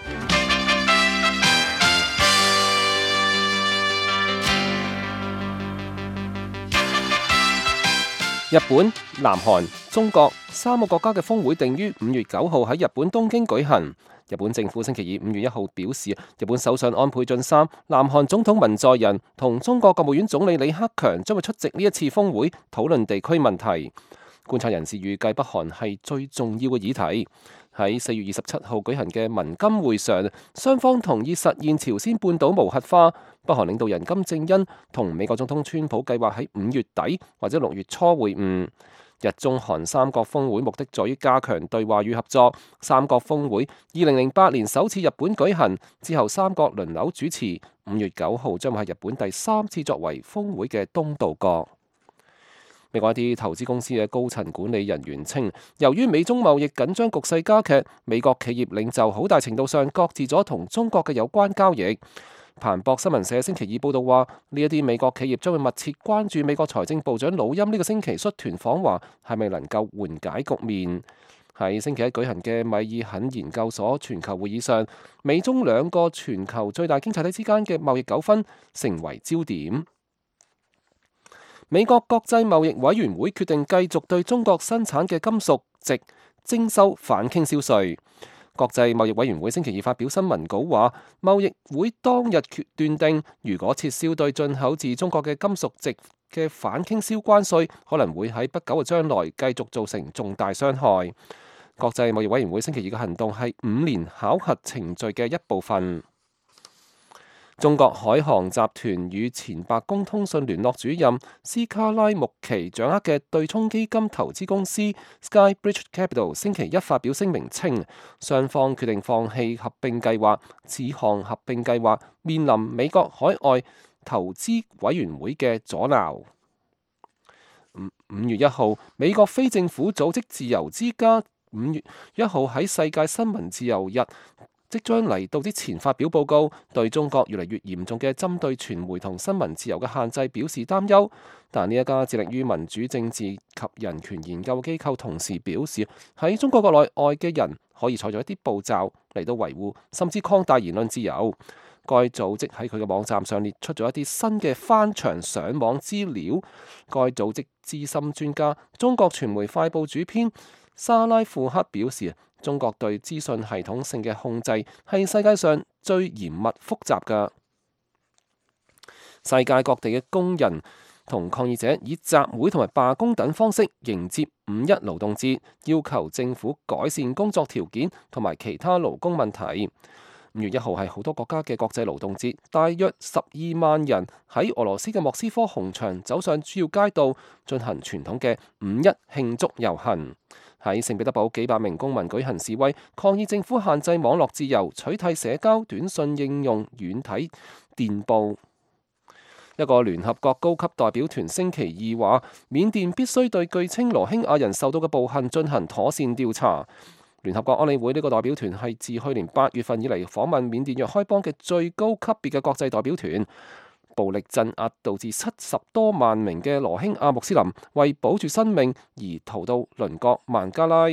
日本、南韓、中國三個國家嘅峰會定於5月9號喺日本東京舉行。日本政府星期二5月1號表示，日本首相安倍晉三、南韓總統文在寅同中國國務院總理李克強將會出席呢一次峰會，討論地區問題。觀察人士預計北韓係最重要嘅議題。喺4月27號舉行嘅文金會上，雙方同意實現朝鮮半島無核化。北韓領導人金正恩同美國總統川普計劃喺5月底或者6月初會晤。日中韓三國峰會目的在於加強對話與合作。三國峰會2008年首次日本舉行，之後三國輪流主持。5月9號將會係日本第3次作為峰會嘅東道國。美國一啲投資公司嘅高層管理人員稱，由於美中貿易緊張局勢加劇，美國企業領袖好大程度上擱置咗同中國嘅有關交易。彭博新聞社星期二報道話，呢一啲美國企業將會密切關注美國財政部長魯欽呢個星期率團訪華係咪能夠緩解局面。喺星期一舉行嘅米爾肯研究所全球會議上，美中兩個全球最大經濟體之間嘅貿易糾紛成為焦點。美國國際貿易委員會決定繼續對中國生產嘅金屬值徵收反傾銷稅。國際貿易委員會星期二發表新聞稿話，貿易會當日斷定，如果撤銷對進口自中國嘅金屬值嘅反傾銷關稅，可能會喺不久嘅將來繼續造成重大傷害。國際貿易委員會星期二嘅行動係5年考核程序嘅一部分。中國海航集團與前白宮通訊聯絡主任斯卡拉穆奇掌握嘅對沖基金投資公司 Skybridge Capital 星期一發表聲明稱，雙方決定放棄合併計劃，此項合併計劃面臨美國海外投資委員會嘅阻撓。5月1號，美國非政府組織自由之家5月1號喺世界新聞自由日即將嚟到之前發表報告，對中國越嚟越嚴重嘅針對傳媒同新聞自由嘅限制表示擔憂。但呢一家致力於民主政治及人權研究機構同時表示，喺中國國內外嘅人可以採取一啲步驟嚟到維護甚至擴大言論自由。該組織喺佢嘅網站上列出咗一啲新嘅翻牆上網資料。該組織資深專家、中國傳媒快報主編沙拉庫克表示，中國對資訊系統性嘅控制係世界上最嚴密複雜嘅。世界各地嘅工人同抗議者以集會同埋罷工等方式迎接5·1勞動節，要求政府改善工作條件同埋其他勞工問題。5月1號係好多國家嘅國際勞動節，大約12萬人喺俄羅斯嘅莫斯科紅場走上主要街道，進行傳統嘅5·1慶祝遊行。喺聖彼得堡，幾百名公民舉行示威，抗議政府限制網絡自由，取締社交短信應用軟體電報。一個聯合國高級代表團星期二話，緬甸必須對據稱羅興亞人受到嘅暴行進行妥善調查。聯合國安理會呢個代表團係自去年8月份以嚟訪問緬甸若開邦嘅最高級別嘅國際代表團。暴力鎮壓導致70多萬名嘅羅興亞穆斯林為保住生命而逃到鄰國孟加拉。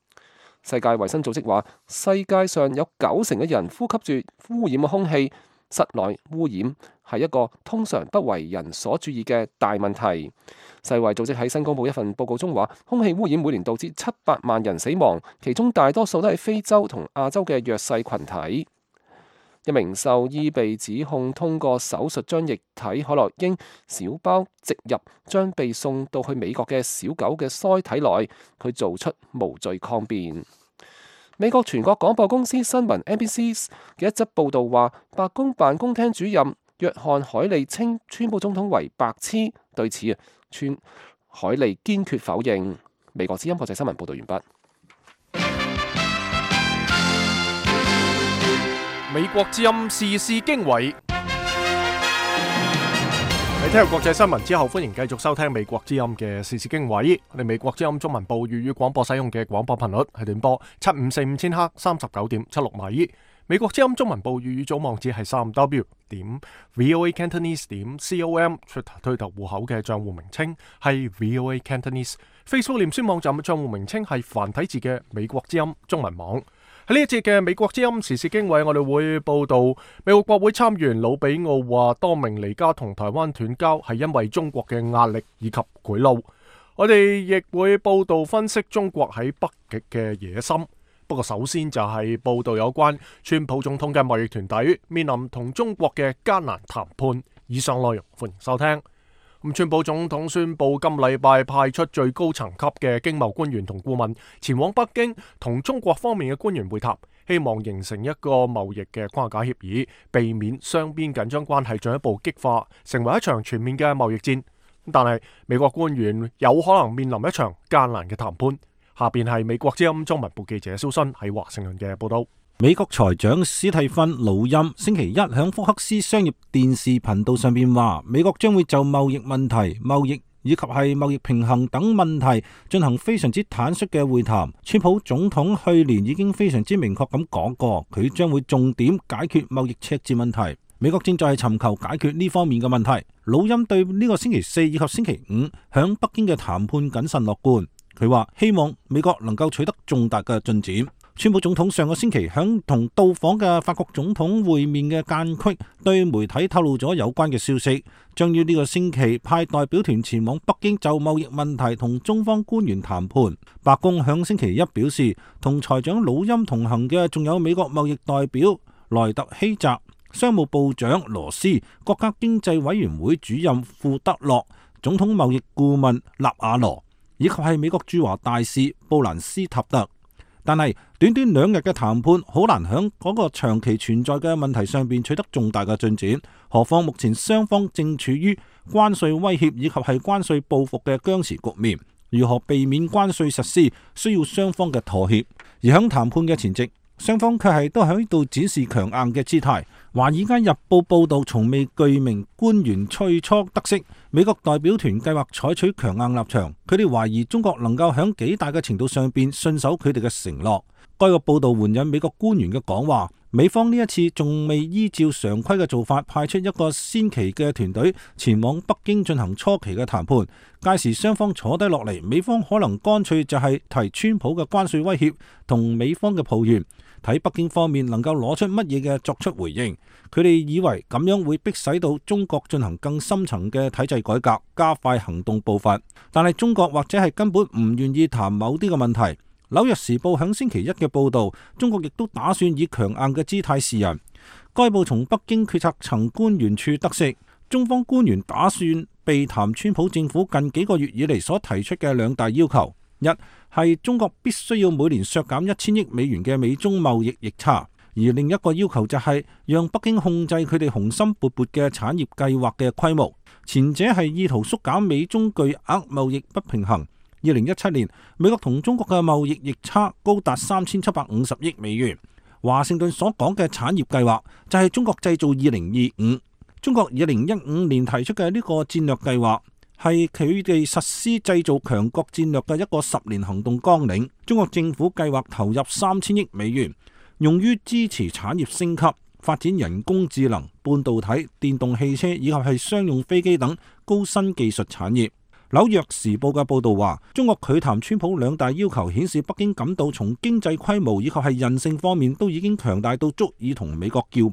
世界衛生組織話，世界上有90%嘅人呼吸住污染嘅空氣， 室內污染係一個通常不為人所注意嘅大問題。世衛組織喺新公佈一份報告中話，空氣污染每年導致700萬人死亡，其中大多數都係非洲同亞洲嘅弱勢群體。一名獸醫被指控通過手術將液體可樂英小包植入將被送到去美國嘅小狗嘅腮體內，佢做出無罪抗辯。美國全國廣播公司新聞 NBC 嘅一則報導話，白宮辦公廳主任約翰海利稱川普總統為白痴，對此海利堅決否認。美國之音國際新聞報導完畢。 美國之音時事經緯。喺聽完國際新聞之後，歡迎繼續收聽美國之音嘅時事經緯。我哋美國之音中文部粵語廣播使用嘅廣播頻率係短波7545千赫39.76米。美國之音中文部粵語組網址係3w.voacantonese.com， 推特戶口嘅賬戶名稱係 VOA Cantonese，Facebook 臉書網站嘅賬戶名稱係繁體字嘅美國之音中文網。喺呢一節嘅美國之音時事經緯，我哋會報道美國國會參議員魯比奧話，多明尼加同台灣斷交係因為中國嘅壓力以及賄賂。我哋亦會報道分析中國喺北極嘅野心。不過首先就係報道有關川普總統嘅貿易團隊面臨同中國嘅艱難談判。以上內容歡迎收聽。川普總統宣布今禮拜派出最高層級嘅經貿官員同顧問前往北京，同中國方面嘅官員會談，希望形成一個貿易嘅框架協議，避免雙邊緊張關係進一步激化，成為一場全面嘅貿易戰。但係美國官員有可能面臨一場艱難嘅談判。下邊係美國之音中文部記者蘇新喺華盛頓嘅報道。 美國財長史蒂芬魯欽星期一響福克斯商業電視頻道上邊話，美國將會就貿易問題、貿易以及係貿易平衡等問題進行非常之坦率嘅會談。川普總統去年已經非常之明確咁講過，佢將會重點解決貿易赤字問題。美國正在尋求解決呢方面嘅問題。魯欽對呢個星期四以及星期五響北京嘅談判謹慎樂觀。佢話希望美國能夠取得重大嘅進展。川普總統上個星期響同到訪嘅法國總統會面嘅間隙，對媒體透露咗有關嘅消息，將於呢個星期派代表團前往北京就貿易問題同中方官員談判。白宮響星期一表示，同財長魯欽同行嘅仲有美國貿易代表萊特希澤、商務部長羅斯、國家經濟委員會主任庫德洛、總統貿易顧問納瓦羅，以及係美國駐華大使布蘭斯塔特。但係短短2日嘅談判，好難響嗰個長期存在嘅問題上邊取得重大嘅進展。何況目前雙方正處於關稅威脅以及係關稅報復嘅僵持局面，如何避免關稅實施，需要雙方嘅妥協。而響談判嘅前夕，雙方卻係都喺度展示強硬嘅姿態。華爾街日報報道，從未具名官員最初得悉，美國代表團計劃採取強硬立場，佢哋懷疑中國能夠響幾大嘅程度上邊信守佢哋嘅承諾。該個報道援引美國官員嘅講話，美方呢一次仲未依照常規嘅做法派出一個先期嘅團隊前往北京進行初期嘅談判，屆時雙方坐低落嚟，美方可能乾脆就係提川普嘅關稅威脅同美方嘅抱怨，睇北京方面能夠攞出乜嘢嘅作出回應。佢哋以為咁樣會迫使到中國進行更深層嘅體制改革，加快行動步伐。但係中國或者係根本唔願意談某啲嘅問題。紐約時報響星期一嘅報道，中國亦都打算以強硬嘅姿態示人。該報從北京決策層官員處得悉，中方官員打算避談川普政府近幾個月以嚟所提出嘅2大要求。一係中國必須要每年削減1000億美元嘅美中貿易逆差，而另一個要求就係讓北京控制佢哋雄心勃勃嘅產業計劃嘅規模。前者係意圖縮減美中巨額貿易不平衡。2017年，美國同中國嘅貿易逆差高達3750億美元。華盛頓所講嘅產業計劃就係中國製造2025。中國2015年提出嘅呢個戰略計劃，係佢哋實施製造強國戰略嘅一個10年行動綱領。中國政府計劃投入3000億美元，用於支持產業升級、發展人工智能、半導體、電動汽車以及係商用飛機等高新技術產業。紐約時報嘅報道話，中國拒談川普2大要求，顯示北京感到從經濟規模以及係韌性方面都已經強大到足以同美國叫板。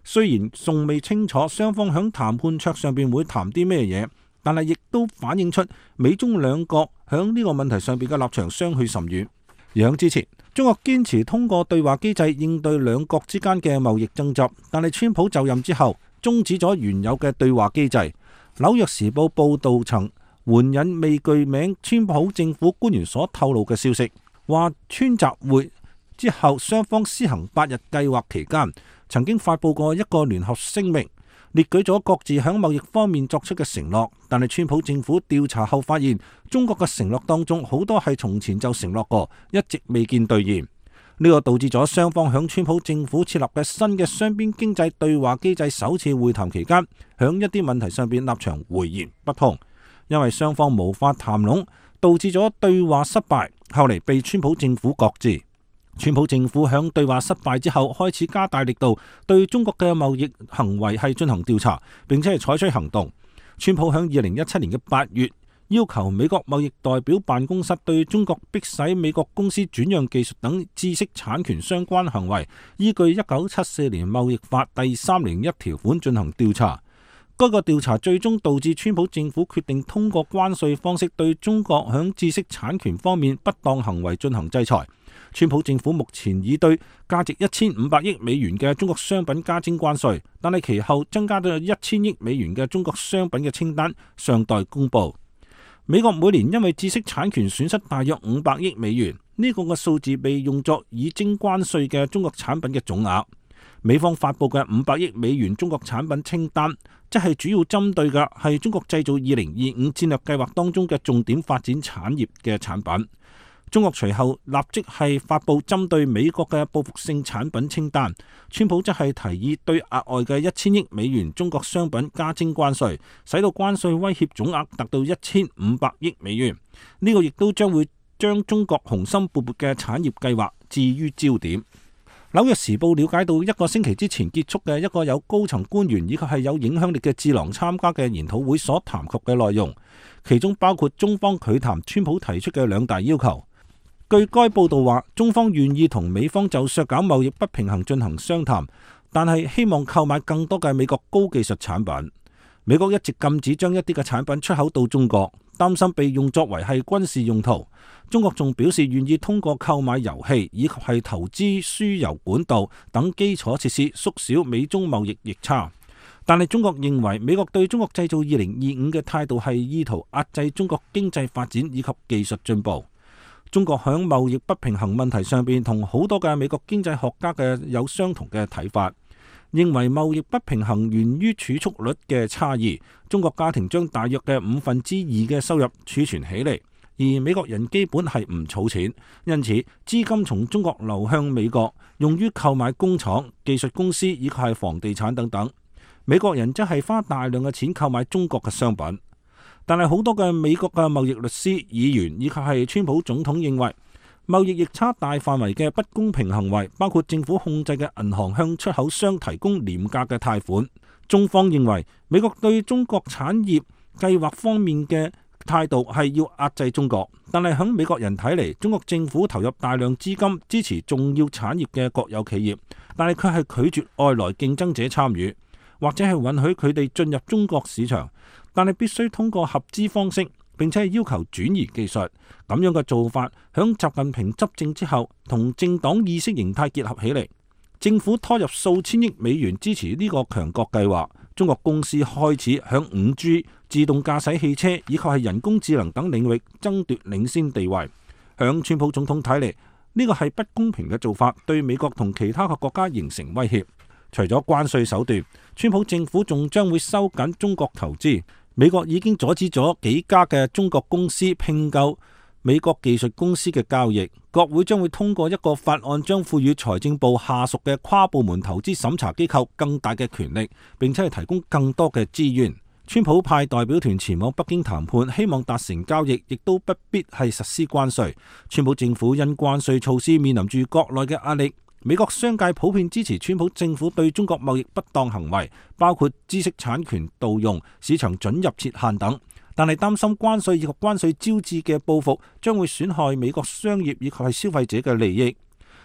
雖然仲未清楚雙方響談判桌上邊會談啲咩嘢，但係亦都反映出美中兩國響呢個問題上邊嘅立場相去甚遠。而響之前，中國堅持通過對話機制應對兩國之間嘅貿易爭執，但係川普就任之後終止咗原有嘅對話機制。紐約時報報導曾援引未具名川普政府官員所透露嘅消息，話川習會之後雙方施行8日計劃期間，曾經發布過一個聯合聲明，列舉咗各自響貿易方面作出嘅承諾，但係川普政府調查後發現，中國嘅承諾當中好多係從前就承諾過，一直未見兌現。呢個導致咗雙方響川普政府設立嘅新嘅雙邊經濟對話機制首次會談期間，響一啲問題上邊立場迥然不同，因為雙方無法談攏，導致咗對話失敗，後嚟被川普政府擱置。川普政府響對話失敗之後，開始加大力度對中國嘅貿易行為係進行調查，並且係採取行動。川普響2017年嘅8月，要求美國貿易代表辦公室對中國迫使美國公司轉讓技術等知識產權相關行為，依據1974年貿易法第301條款進行調查。該個調查最終導致川普政府決定通過關稅方式對中國響知識產權方面不當行為進行制裁。川普政府目前已對價值1500億美元嘅中國商品加徵關稅，但係其後增加到1000億美元嘅中國商品嘅清單尚待公布。美國每年因為知識產權損失大約500億美元，呢個嘅數字被用作已徵關稅嘅中國產品嘅總額。美方發布嘅500億美元中國產品清單，即係主要針對嘅係中國製造2025戰略計劃當中嘅重點發展產業嘅產品。中國隨後立即係發布針對美國嘅報復性產品清單，川普則係提議對額外嘅1000億美元中國商品加徵關稅，使到關稅威脅總額達到1500億美元。呢個亦都將會將中國雄心勃勃嘅產業計劃置於焦點。紐約時報了解到，一個星期之前結束嘅一個有高層官員以及係有影響力嘅智囊參加嘅研討會所談及嘅內容，其中包括中方拒談川普提出嘅2大要求。據該報道話，中方願意同美方就削減貿易不平衡進行商談，但係希望購買更多嘅美國高技術產品。美國一直禁止將一啲嘅產品出口到中國，擔心被用作為係軍事用途。中國仲表示願意通過購買油氣以及係投資輸油管道等基礎設施縮小美中貿易逆差。但係中國認為美國對中國製造2025嘅態度係意圖壓制中國經濟發展以及技術進步。中國響貿易不平衡問題上邊同好多嘅美國經濟學家嘅有相同嘅睇法，認為貿易不平衡源於儲蓄率嘅差異。中國家庭將大約嘅2/5嘅收入儲存起嚟，而美國人基本係唔儲錢，因此資金從中國流向美國，用於購買工廠、技術公司以及係房地產等等。美國人則係花大量嘅錢購買中國嘅商品。但係好多嘅美國嘅貿易律師、議員以及係川普總統認為，貿易逆差大範圍嘅不公平行為，包括政府控制嘅銀行向出口商提供廉價嘅貸款。中方認為，美國對中國產業計劃方面嘅態度係要壓制中國，但係喺美國人睇嚟，中國政府投入大量資金支持重要產業嘅國有企業，但係佢係拒絕外來競爭者參與，或者係允許佢哋進入中國市場，但係必須通過合資方式，並且係要求轉移技術。咁樣嘅做法，響習近平執政之後，同政黨意識形態結合起嚟，政府拖入數千億美元支持呢個強國計劃。中國公司開始響 5G、自動駕駛汽車以及係人工智能等領域爭奪領先地位。響川普總統睇嚟，呢個係不公平嘅做法，對美國同其他嘅國家形成威脅。除咗關稅手段，川普政府仲將會收緊中國投資。美國已經阻止咗幾家嘅中國公司併購美國技術公司嘅交易。國會將會通過一個法案，將賦予財政部下屬嘅跨部門投資審查機構更大嘅權力，並且係提供更多嘅資源。川普派代表團前往北京談判，希望達成交易，亦都不必係實施關稅。川普政府因關稅措施面臨住國內嘅壓力。美國商界普遍支持川普政府對中國貿易不當行為，包括知識產權盜用、市場准入設限等，但係擔心關稅以及關稅招致嘅報復將會損害美國商業以及係消費者嘅利益。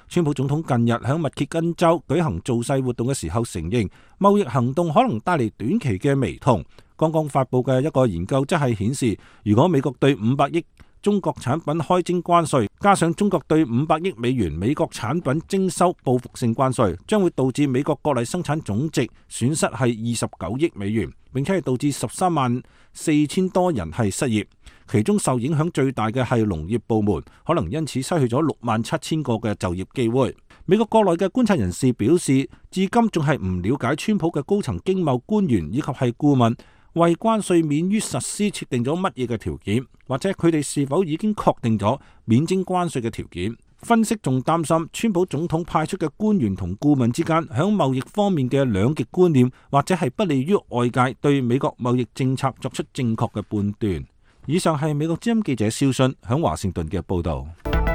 川普總統近日喺密歇根州舉行造勢活動嘅時候承認，貿易行動可能帶嚟短期嘅微痛。剛剛發佈嘅一個研究則係顯示，如果美國對500億中國產品開徵關稅，加上中國對500億美元美國產品徵收報復性關稅，將會導致美國國內生產總值損失係29億美元，並且係導致134000多人係失業。其中受影響最大嘅係農業部門，可能因此失去咗67000個嘅就業機會。美國國內嘅觀察人士表示，至今仲係唔了解川普嘅高層經貿官員以及係顧問為關稅免於實施設定咗乜嘢嘅條件，或者佢哋是否已經確定咗免徵關稅嘅條件。分析仲擔心，川普總統派出嘅官員同顧問之間響貿易方面嘅兩極觀念，或者係不利於外界對美國貿易政策作出正確嘅判斷。以上係美國之音記者蕭信響華盛頓嘅報道。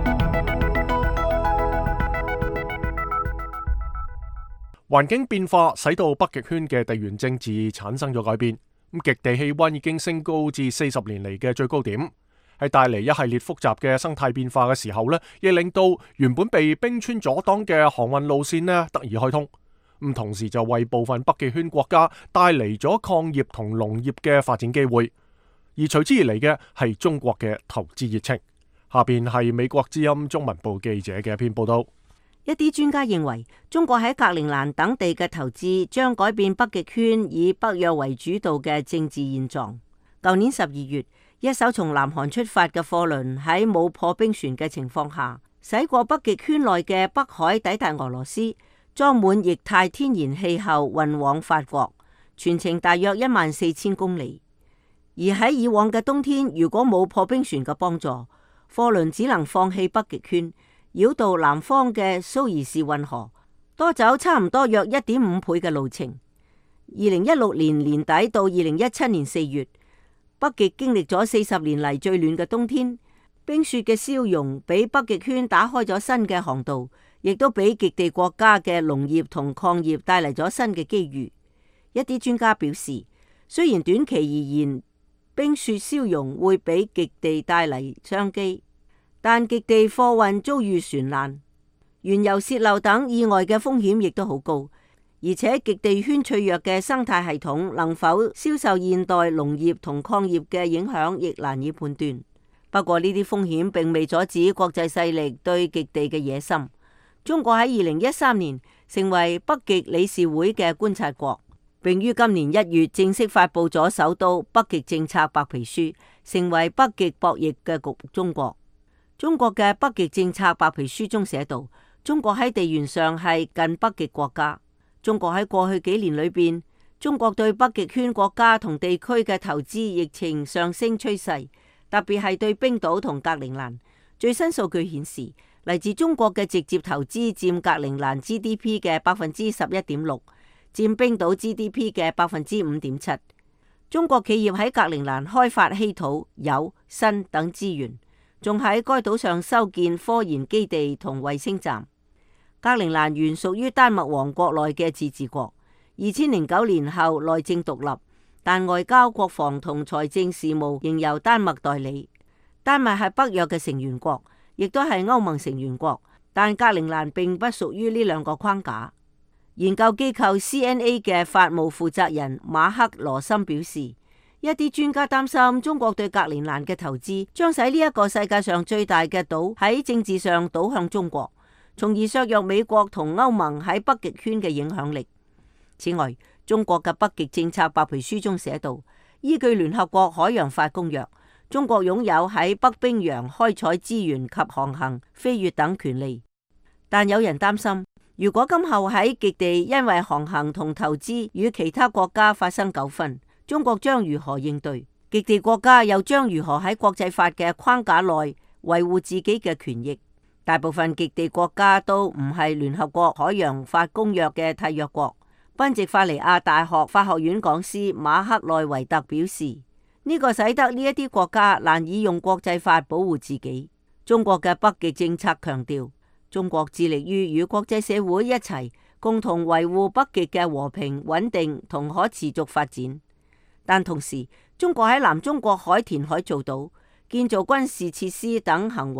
環境變化使到北極圈嘅地緣政治產生咗改變。極地氣溫已經升高至40年嚟嘅最高點，係帶嚟一系列複雜嘅生態變化嘅時候呢，亦令到原本被冰川阻擋嘅航運路線呢得以開通。同時就為部分北極圈國家帶嚟咗礦業同農業嘅發展機會，而隨之而嚟嘅係中國嘅投資熱情。下邊係美國之音中文部記者嘅一篇報道。 一啲專家認為，中國喺格陵蘭等地嘅投資將改變北極圈以北約為主導嘅政治現狀。舊年12月，一艘從南韓出發嘅貨輪喺冇破冰船嘅情況下，駛過北極圈內嘅北海，抵達俄羅斯，裝滿液態天然氣後運往法國，全程大約14000公里。而喺以往嘅冬天，如果冇破冰船嘅幫助，貨輪只能放棄北極圈，繞道南方嘅蘇伊士運河，多走差唔多約1.5倍嘅路程。2016年年底到2017年4月，北極經歷咗40年嚟最暖嘅冬天，冰雪嘅消融俾北極圈打開咗新嘅航道，亦都俾極地國家嘅農業同礦業帶嚟咗新嘅機遇。一啲專家表示，雖然短期而言，冰雪消融會俾極地帶嚟商機，但極地貨運遭遇船難、原油洩漏等意外嘅風險亦都好高，而且極地圈脆弱嘅生態系統能否消受現代農業同礦業嘅影響，亦難以判斷。不過呢啲風險並未阻止國際勢力對極地嘅野心。中國喺2013年成為北極理事會嘅觀察國，並於今年1月正式發布咗首都北極政策白皮書，成為北極博弈嘅中國。中國嘅北極政策白皮書中寫道，中國喺地緣上係近北極國家。中國喺過去幾年裏邊，中國對北極圈國家同地區嘅投資疫情上升趨勢，特別係對冰島同格陵蘭。最新數據顯示，嚟自中國嘅直接投資佔格陵蘭 GDP 嘅11.6%，佔冰島 GDP 嘅5.7%。中國企業喺格陵蘭開發稀土、鈾、砷等資源，仲喺該島上修建科研基地同衛星站。格陵蘭原屬於丹麥王國內嘅自治國，2009年後內政獨立，但外交、國防同財政事務仍由丹麥代理。丹麥係北約嘅成員國，亦都係歐盟成員國，但格陵蘭並不屬於呢兩個框架。研究機構 CNA 嘅法務負責人馬克羅森表示，一啲專家擔心中國對格陵蘭嘅投資將使呢一個世界上最大嘅島喺政治上倒向中國，從而削弱美國同歐盟喺北極圈嘅影響力。此外，中國嘅北極政策白皮書中寫道，依據聯合國海洋法公約，中國擁有喺北冰洋開採資源及航行、飛越等權利。但有人擔心，如果今後喺極地因為航行同投資與其他國家發生糾紛，中國將如何應對？極地國家又將如何喺國際法嘅框架內維護自己嘅權益？大部分極地國家都唔係聯合國海洋法公約嘅締約國。賓夕法尼亞大學法學院講師馬克內維特表示，呢個使得呢一啲國家難以用國際法保護自己。中國嘅北極政策強調，中國致力於與國際社會一齊共同維護北極嘅和平、穩定同可持續發展。但同時，中國喺南中國海填海造島、建造軍事設施等行為，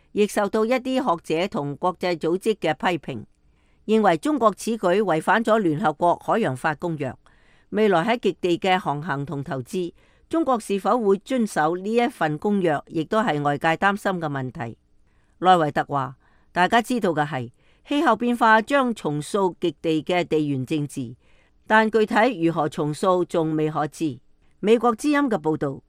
亦受到一啲學者同國際組織嘅批評，認為中國此舉違反咗聯合國海洋法公約。未來喺極地嘅航行同投資，中國是否會遵守呢一份公約，亦都係外界擔心嘅問題。內維特話：大家知道嘅係，氣候變化將重塑極地嘅地緣政治，但具體如何重塑仲未可知。美國之音嘅報導。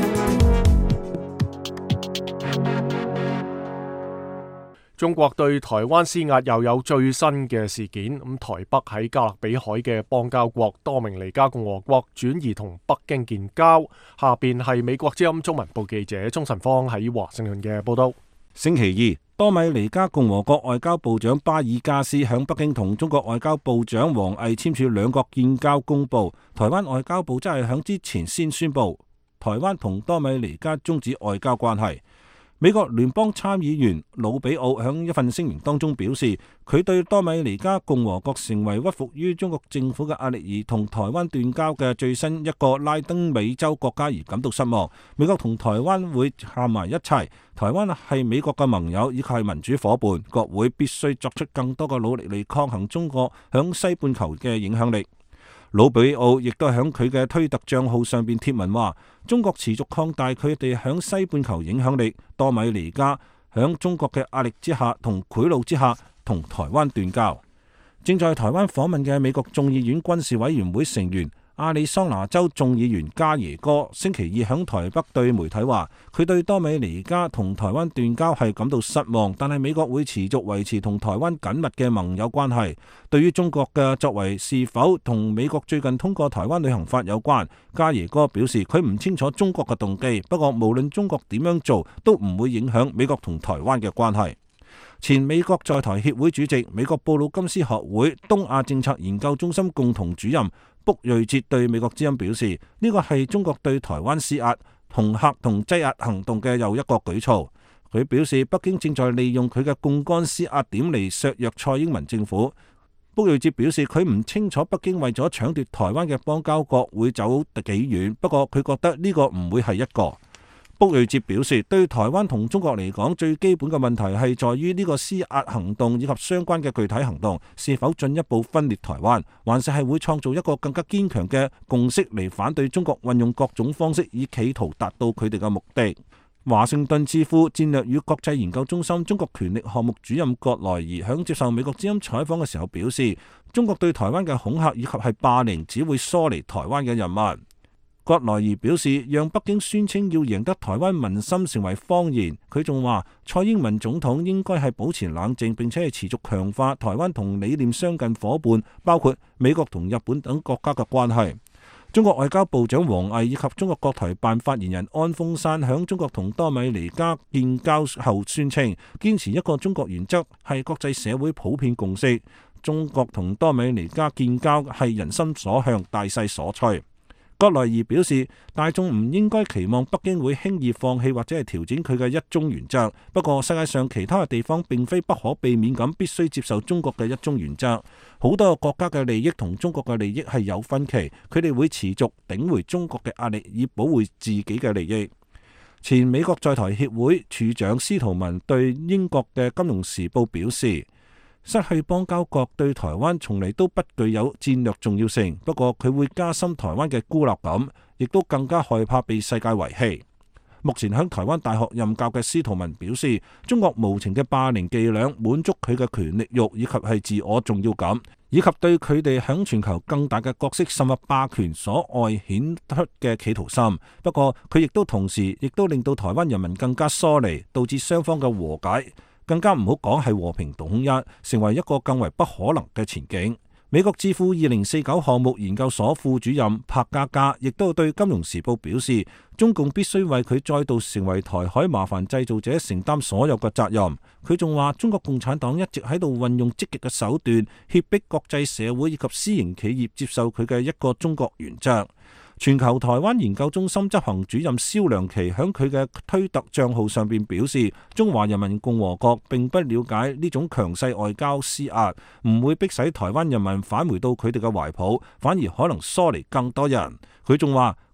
中國對台灣施壓又有最新嘅事件，台北喺加勒比海嘅邦交國多明尼加共和國轉移同北京建交。下邊係美國之音中文部記者鍾晨芳喺華盛頓嘅報道。 星期二，多米尼加共和國外交部長巴爾加斯響北京同中國外交部長王毅簽署兩國建交公報。台灣外交部則係響之前先宣布，台灣同多米尼加終止外交關係。美國聯邦參議員魯比奧喺一份聲明當中表示，佢對多米尼加共和國成為屈服於中國政府嘅壓力而同台灣斷交嘅最新一個拉丁美洲國家而感到失望。美國同台灣會站埋一齊，台灣係美國嘅盟友以及係民主夥伴，國會必須作出更多嘅努力嚟抗衡中國響西半球嘅影響力。魯比奧亦都喺佢嘅推特賬號上邊貼文話，中國持續擴大佢哋響西半球影響力，多米尼加響中國嘅壓力之下同賄賂之下同台灣斷交。正在台灣訪問嘅美國眾議院軍事委員會成員亞利桑那州眾議員加耶哥星期二響台北對媒體話，佢對多米尼加同台灣斷交係感到失望，但係美國會持續維持同台灣緊密嘅盟友關係。對於中國嘅作為是否同美國最近通過台灣旅行法有關，加耶哥表示佢唔清楚中國嘅動機，不過無論中國點樣做都唔會影響美國同台灣嘅關係。前美國在台協會主席、美國布魯金斯學會東亞政策研究中心共同主任卜瑞哲對美國之音表示，呢個係中國對台灣施壓、恫嚇同擠壓行動嘅又一個舉措。佢表示，北京正在利用佢嘅槓桿施壓點嚟削弱蔡英文政府。卜瑞哲表示，佢唔清楚北京為咗搶奪台灣嘅邦交國會走幾遠，不過佢覺得呢個唔會係一個。卜瑞哲表示，對台灣同中國嚟講，最基本嘅問題係在於呢個施壓行動以及相關嘅具體行動是否進一步分裂台灣，還是係會創造一個更加堅強嘅共識嚟反對中國運用各種方式以企圖達到佢哋嘅目的。華盛頓智庫戰略與國際研究中心中國權力項目主任葛萊儀響接受美國之音採訪嘅時候表示，中國對台灣嘅恐嚇以及係霸凌只會疏離台灣嘅人民。葛萊儀表示，讓北京宣稱要贏得台灣民心成為謊言。佢仲話，蔡英文總統應該係保持冷靜，並且係持續強化台灣同理念相近夥伴，包括美國同日本等國家嘅關係。中國外交部長王毅以及中國國台辦發言人安峰山響中國同多米尼加建交後宣稱，堅持一個中國原則係國際社會普遍共識。中國同多米尼加建交係人心所向、大勢所趨。葛萊儀表示，大眾唔應該期望北京會輕易放棄或者係調整佢嘅一中原則。不過世界上其他嘅地方並非不可避免咁必須接受中國嘅一中原則。好多個國家嘅利益同中國嘅利益係有分歧，佢哋會持續頂回中國嘅壓力以保護自己嘅利益。前美國在台協會處長司徒文對英國嘅《金融時報》表示，失去邦交國對台灣從嚟都不具有戰略重要性，不過佢會加深台灣嘅孤立感，亦都更加害怕被世界遺棄。目前喺台灣大學任教嘅司徒文表示，中國無情嘅霸凌伎倆滿足佢嘅權力欲以及係自我重要感，以及對佢哋喺全球更大嘅角色甚或霸權所外顯出嘅企圖心。不過佢亦都同時亦都令到台灣人民更加疏離，導致雙方嘅和解更加唔好講係和平統一，成為一個更為不可能嘅前景。美國智庫2049項目研究所副主任柏嘉嘉亦都對《金融時報》表示，中共必須為佢再度成為台海麻煩製造者承擔所有嘅責任。佢仲話，中國共產黨一直喺度運用積極嘅手段，脅迫國際社會以及私營企業接受佢嘅一個中國原則。全球台灣研究中心執行主任蕭良琪喺佢嘅推特賬號上邊表示，中華人民共和國並不了解呢種強勢外交施壓，唔會迫使台灣人民返回到佢哋嘅懷抱，反而可能疏離更多人。佢仲話，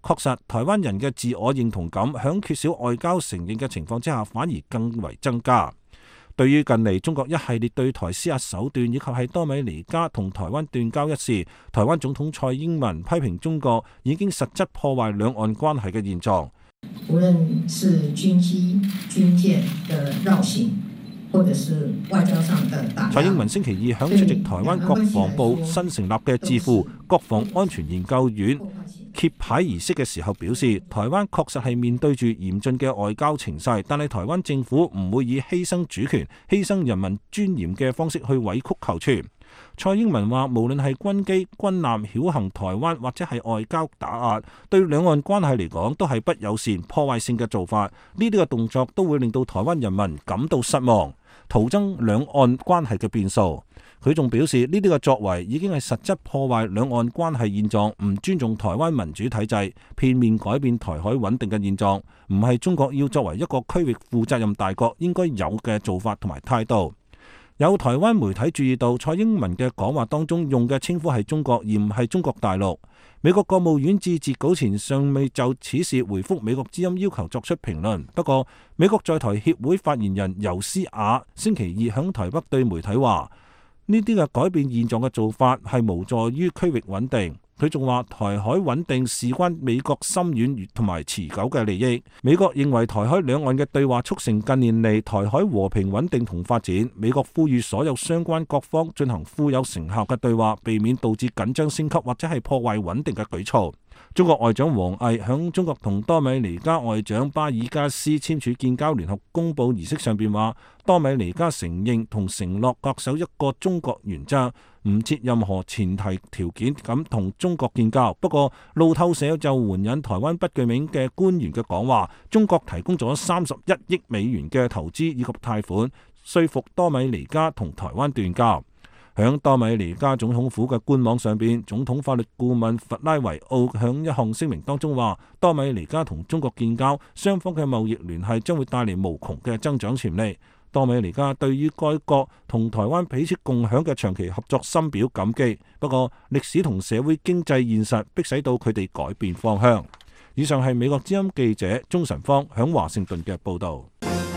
確實台灣人嘅自我認同感響缺少外交承認嘅情況之下，反而更為增加。對於近嚟中國一系列對台施壓手段，以及係多米尼加同台灣斷交一事，台灣總統蔡英文批評中國已經實質破壞兩岸關係嘅現狀。 無論是軍機、軍艦的繞行，或者是外交上的打壓。 蔡英文星期二響出席台灣國防部新成立嘅智庫國防安全研究院揭牌儀式嘅時候表示，台灣確實係面對住嚴峻嘅外交情勢，但係台灣政府唔會以犧牲主權、犧牲人民尊嚴嘅方式去委曲求全。蔡英文話，無論係軍機、軍艦繞行台灣，或者係外交打壓，對兩岸關係嚟講都係不友善、破壞性嘅做法。呢啲嘅動作都會令到台灣人民感到失望，徒增兩岸關係嘅變數。佢仲表示，呢啲嘅作為已經係實質破壞兩岸關係現狀，唔尊重台灣民主體制，片面改變台海穩定嘅現狀，唔係中國要作為一個區域負責任大國應該有嘅做法同埋態度。有台灣媒體注意到，蔡英文嘅講話當中用嘅稱呼係中國，而唔係中國大陸。美國國務院至截稿前尚未就此事回覆美國之音要求作出評論。不過，美國在台協會發言人尤斯雅星期二響台北對媒體話，呢啲嘅改變現狀嘅做法係無助於區域穩定。佢仲話，台海穩定事關美國深遠同埋持久嘅利益。美國認為台海兩岸嘅對話促成近年嚟台海和平穩定同發展。美國呼籲所有相關各方進行富有成效嘅對話，避免導致緊張升級或者係破壞穩定嘅舉措。中國外長王毅響中國同多米尼加外長巴爾加斯簽署建交聯合公報儀式上邊話，多米尼加承認同承諾恪守一個中國原則，唔設任何前提條件咁同中國建交。不過路透社就援引台灣不具名嘅官員嘅講話，中國提供咗31億美元嘅投資以及貸款，說服多米尼加同台灣斷交。響多米尼加總統府嘅官網上邊，總統法律顧問弗拉維奧響一項聲明當中話，多米尼加同中國建交，雙方嘅貿易聯繫將會帶嚟無窮嘅增長潛力。多米尼加對於該國同台灣彼此共享嘅長期合作深表感激，不過歷史同社會經濟現實迫使到佢哋改變方向。以上係美國之音記者鍾晨芳響華盛頓嘅報導。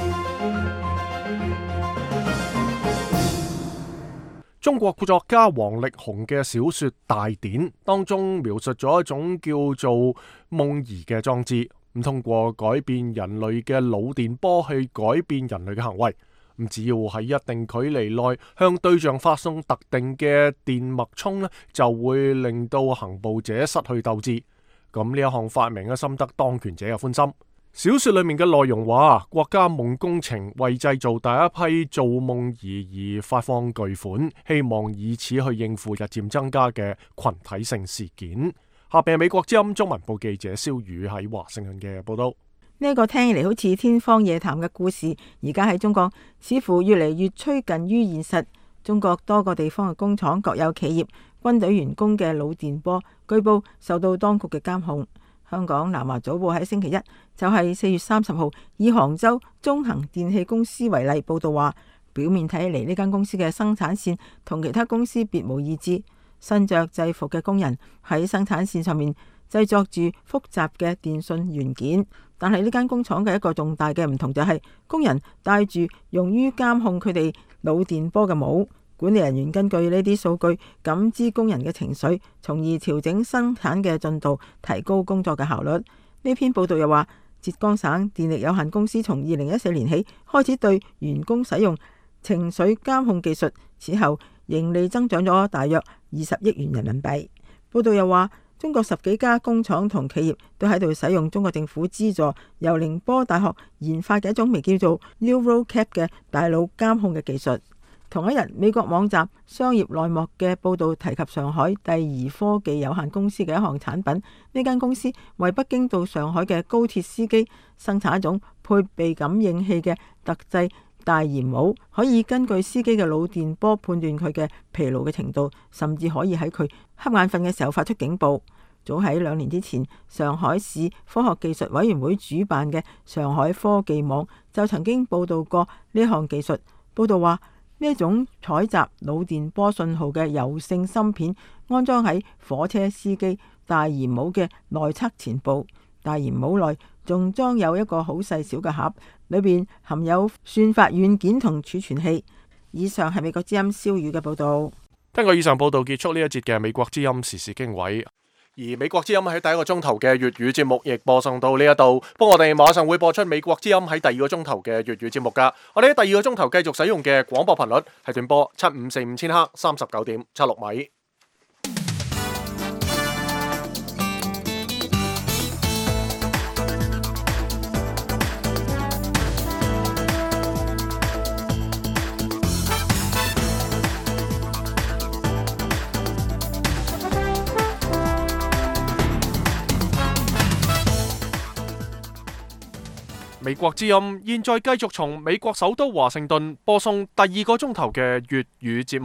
中國作家王力宏嘅小說《大典》當中描述咗一種叫做夢兒嘅裝置，通過改變人類嘅腦電波去改變人類嘅行為。只要喺一定距離內向對象發送特定嘅電脈衝，就會令到行捕者失去鬥志。咁呢一項發明嘅深得當權者嘅歡心。小說裏面嘅內容話，國家夢工程為製造第一批造夢兒而發放巨款，希望以此去應付日漸增加嘅群體性事件。下邊係美國之音中文部記者蕭宇喺華盛頓嘅報道。 呢個聽起嚟好似天方夜譚嘅故事，而家喺中國似乎越嚟越趨近於現實。中國多個地方嘅工廠、國有企業、軍隊員工嘅腦電波，據報受到當局嘅監控。香港南華早報喺星期一，就係4月30號，以杭州中恒電器公司為例報道話，表面睇嚟呢間公司嘅生產線同其他公司別無二致，身着制服嘅工人喺生產線上面製作住複雜嘅電信元件。但係呢間工廠嘅一個重大嘅唔同就係，工人戴住用於監控佢哋腦電波嘅帽。管理人員根據呢啲數據感知工人嘅情緒，從而調整生產嘅進度，提高工作嘅效率。呢篇報道又話，浙江省電力有限公司從2014年起開始對員工使用情緒監控技術，此後盈利增長咗大約20億元人民幣。報道又話，中國10幾家工廠同企業都喺度使用中國政府資助由寧波大學研發嘅一種名叫做 NeuroCap 嘅大腦監控嘅技術。同一日，美國網站商業內幕嘅報道提及上海第二科技有限公司嘅一項產品。呢間公司為北京到上海嘅高鐵司機生產一種配備感應器嘅特製大檐帽，可以根據司機嘅腦電波判斷佢嘅疲勞嘅程度，甚至可以喺佢瞌眼瞓嘅時候發出警報。早喺2年之前，上海市科學技術委員會主辦嘅上海科技網就曾經報道過呢項技術。報道話，呢一種採集腦電波信號嘅柔性芯片安裝喺火車司機大鹽帽嘅內側前部。大鹽帽內仲裝有一個好細小嘅盒，裏邊含有算法軟件同儲存器。以上係美國之音蕭宇嘅報道。 根據以上報道結束呢一節嘅美國之音時事經緯。而美國之音喺第一個鐘頭嘅粵語節目亦播送到呢一度，不過我哋馬上會播出美國之音喺第二個鐘頭嘅粵語節目噶。我哋喺第二個鐘頭繼續使用嘅廣播頻率係短波7545千赫39.76米。美國之音現在繼續從美國首都華盛頓播送第二個鐘頭嘅粵語節目。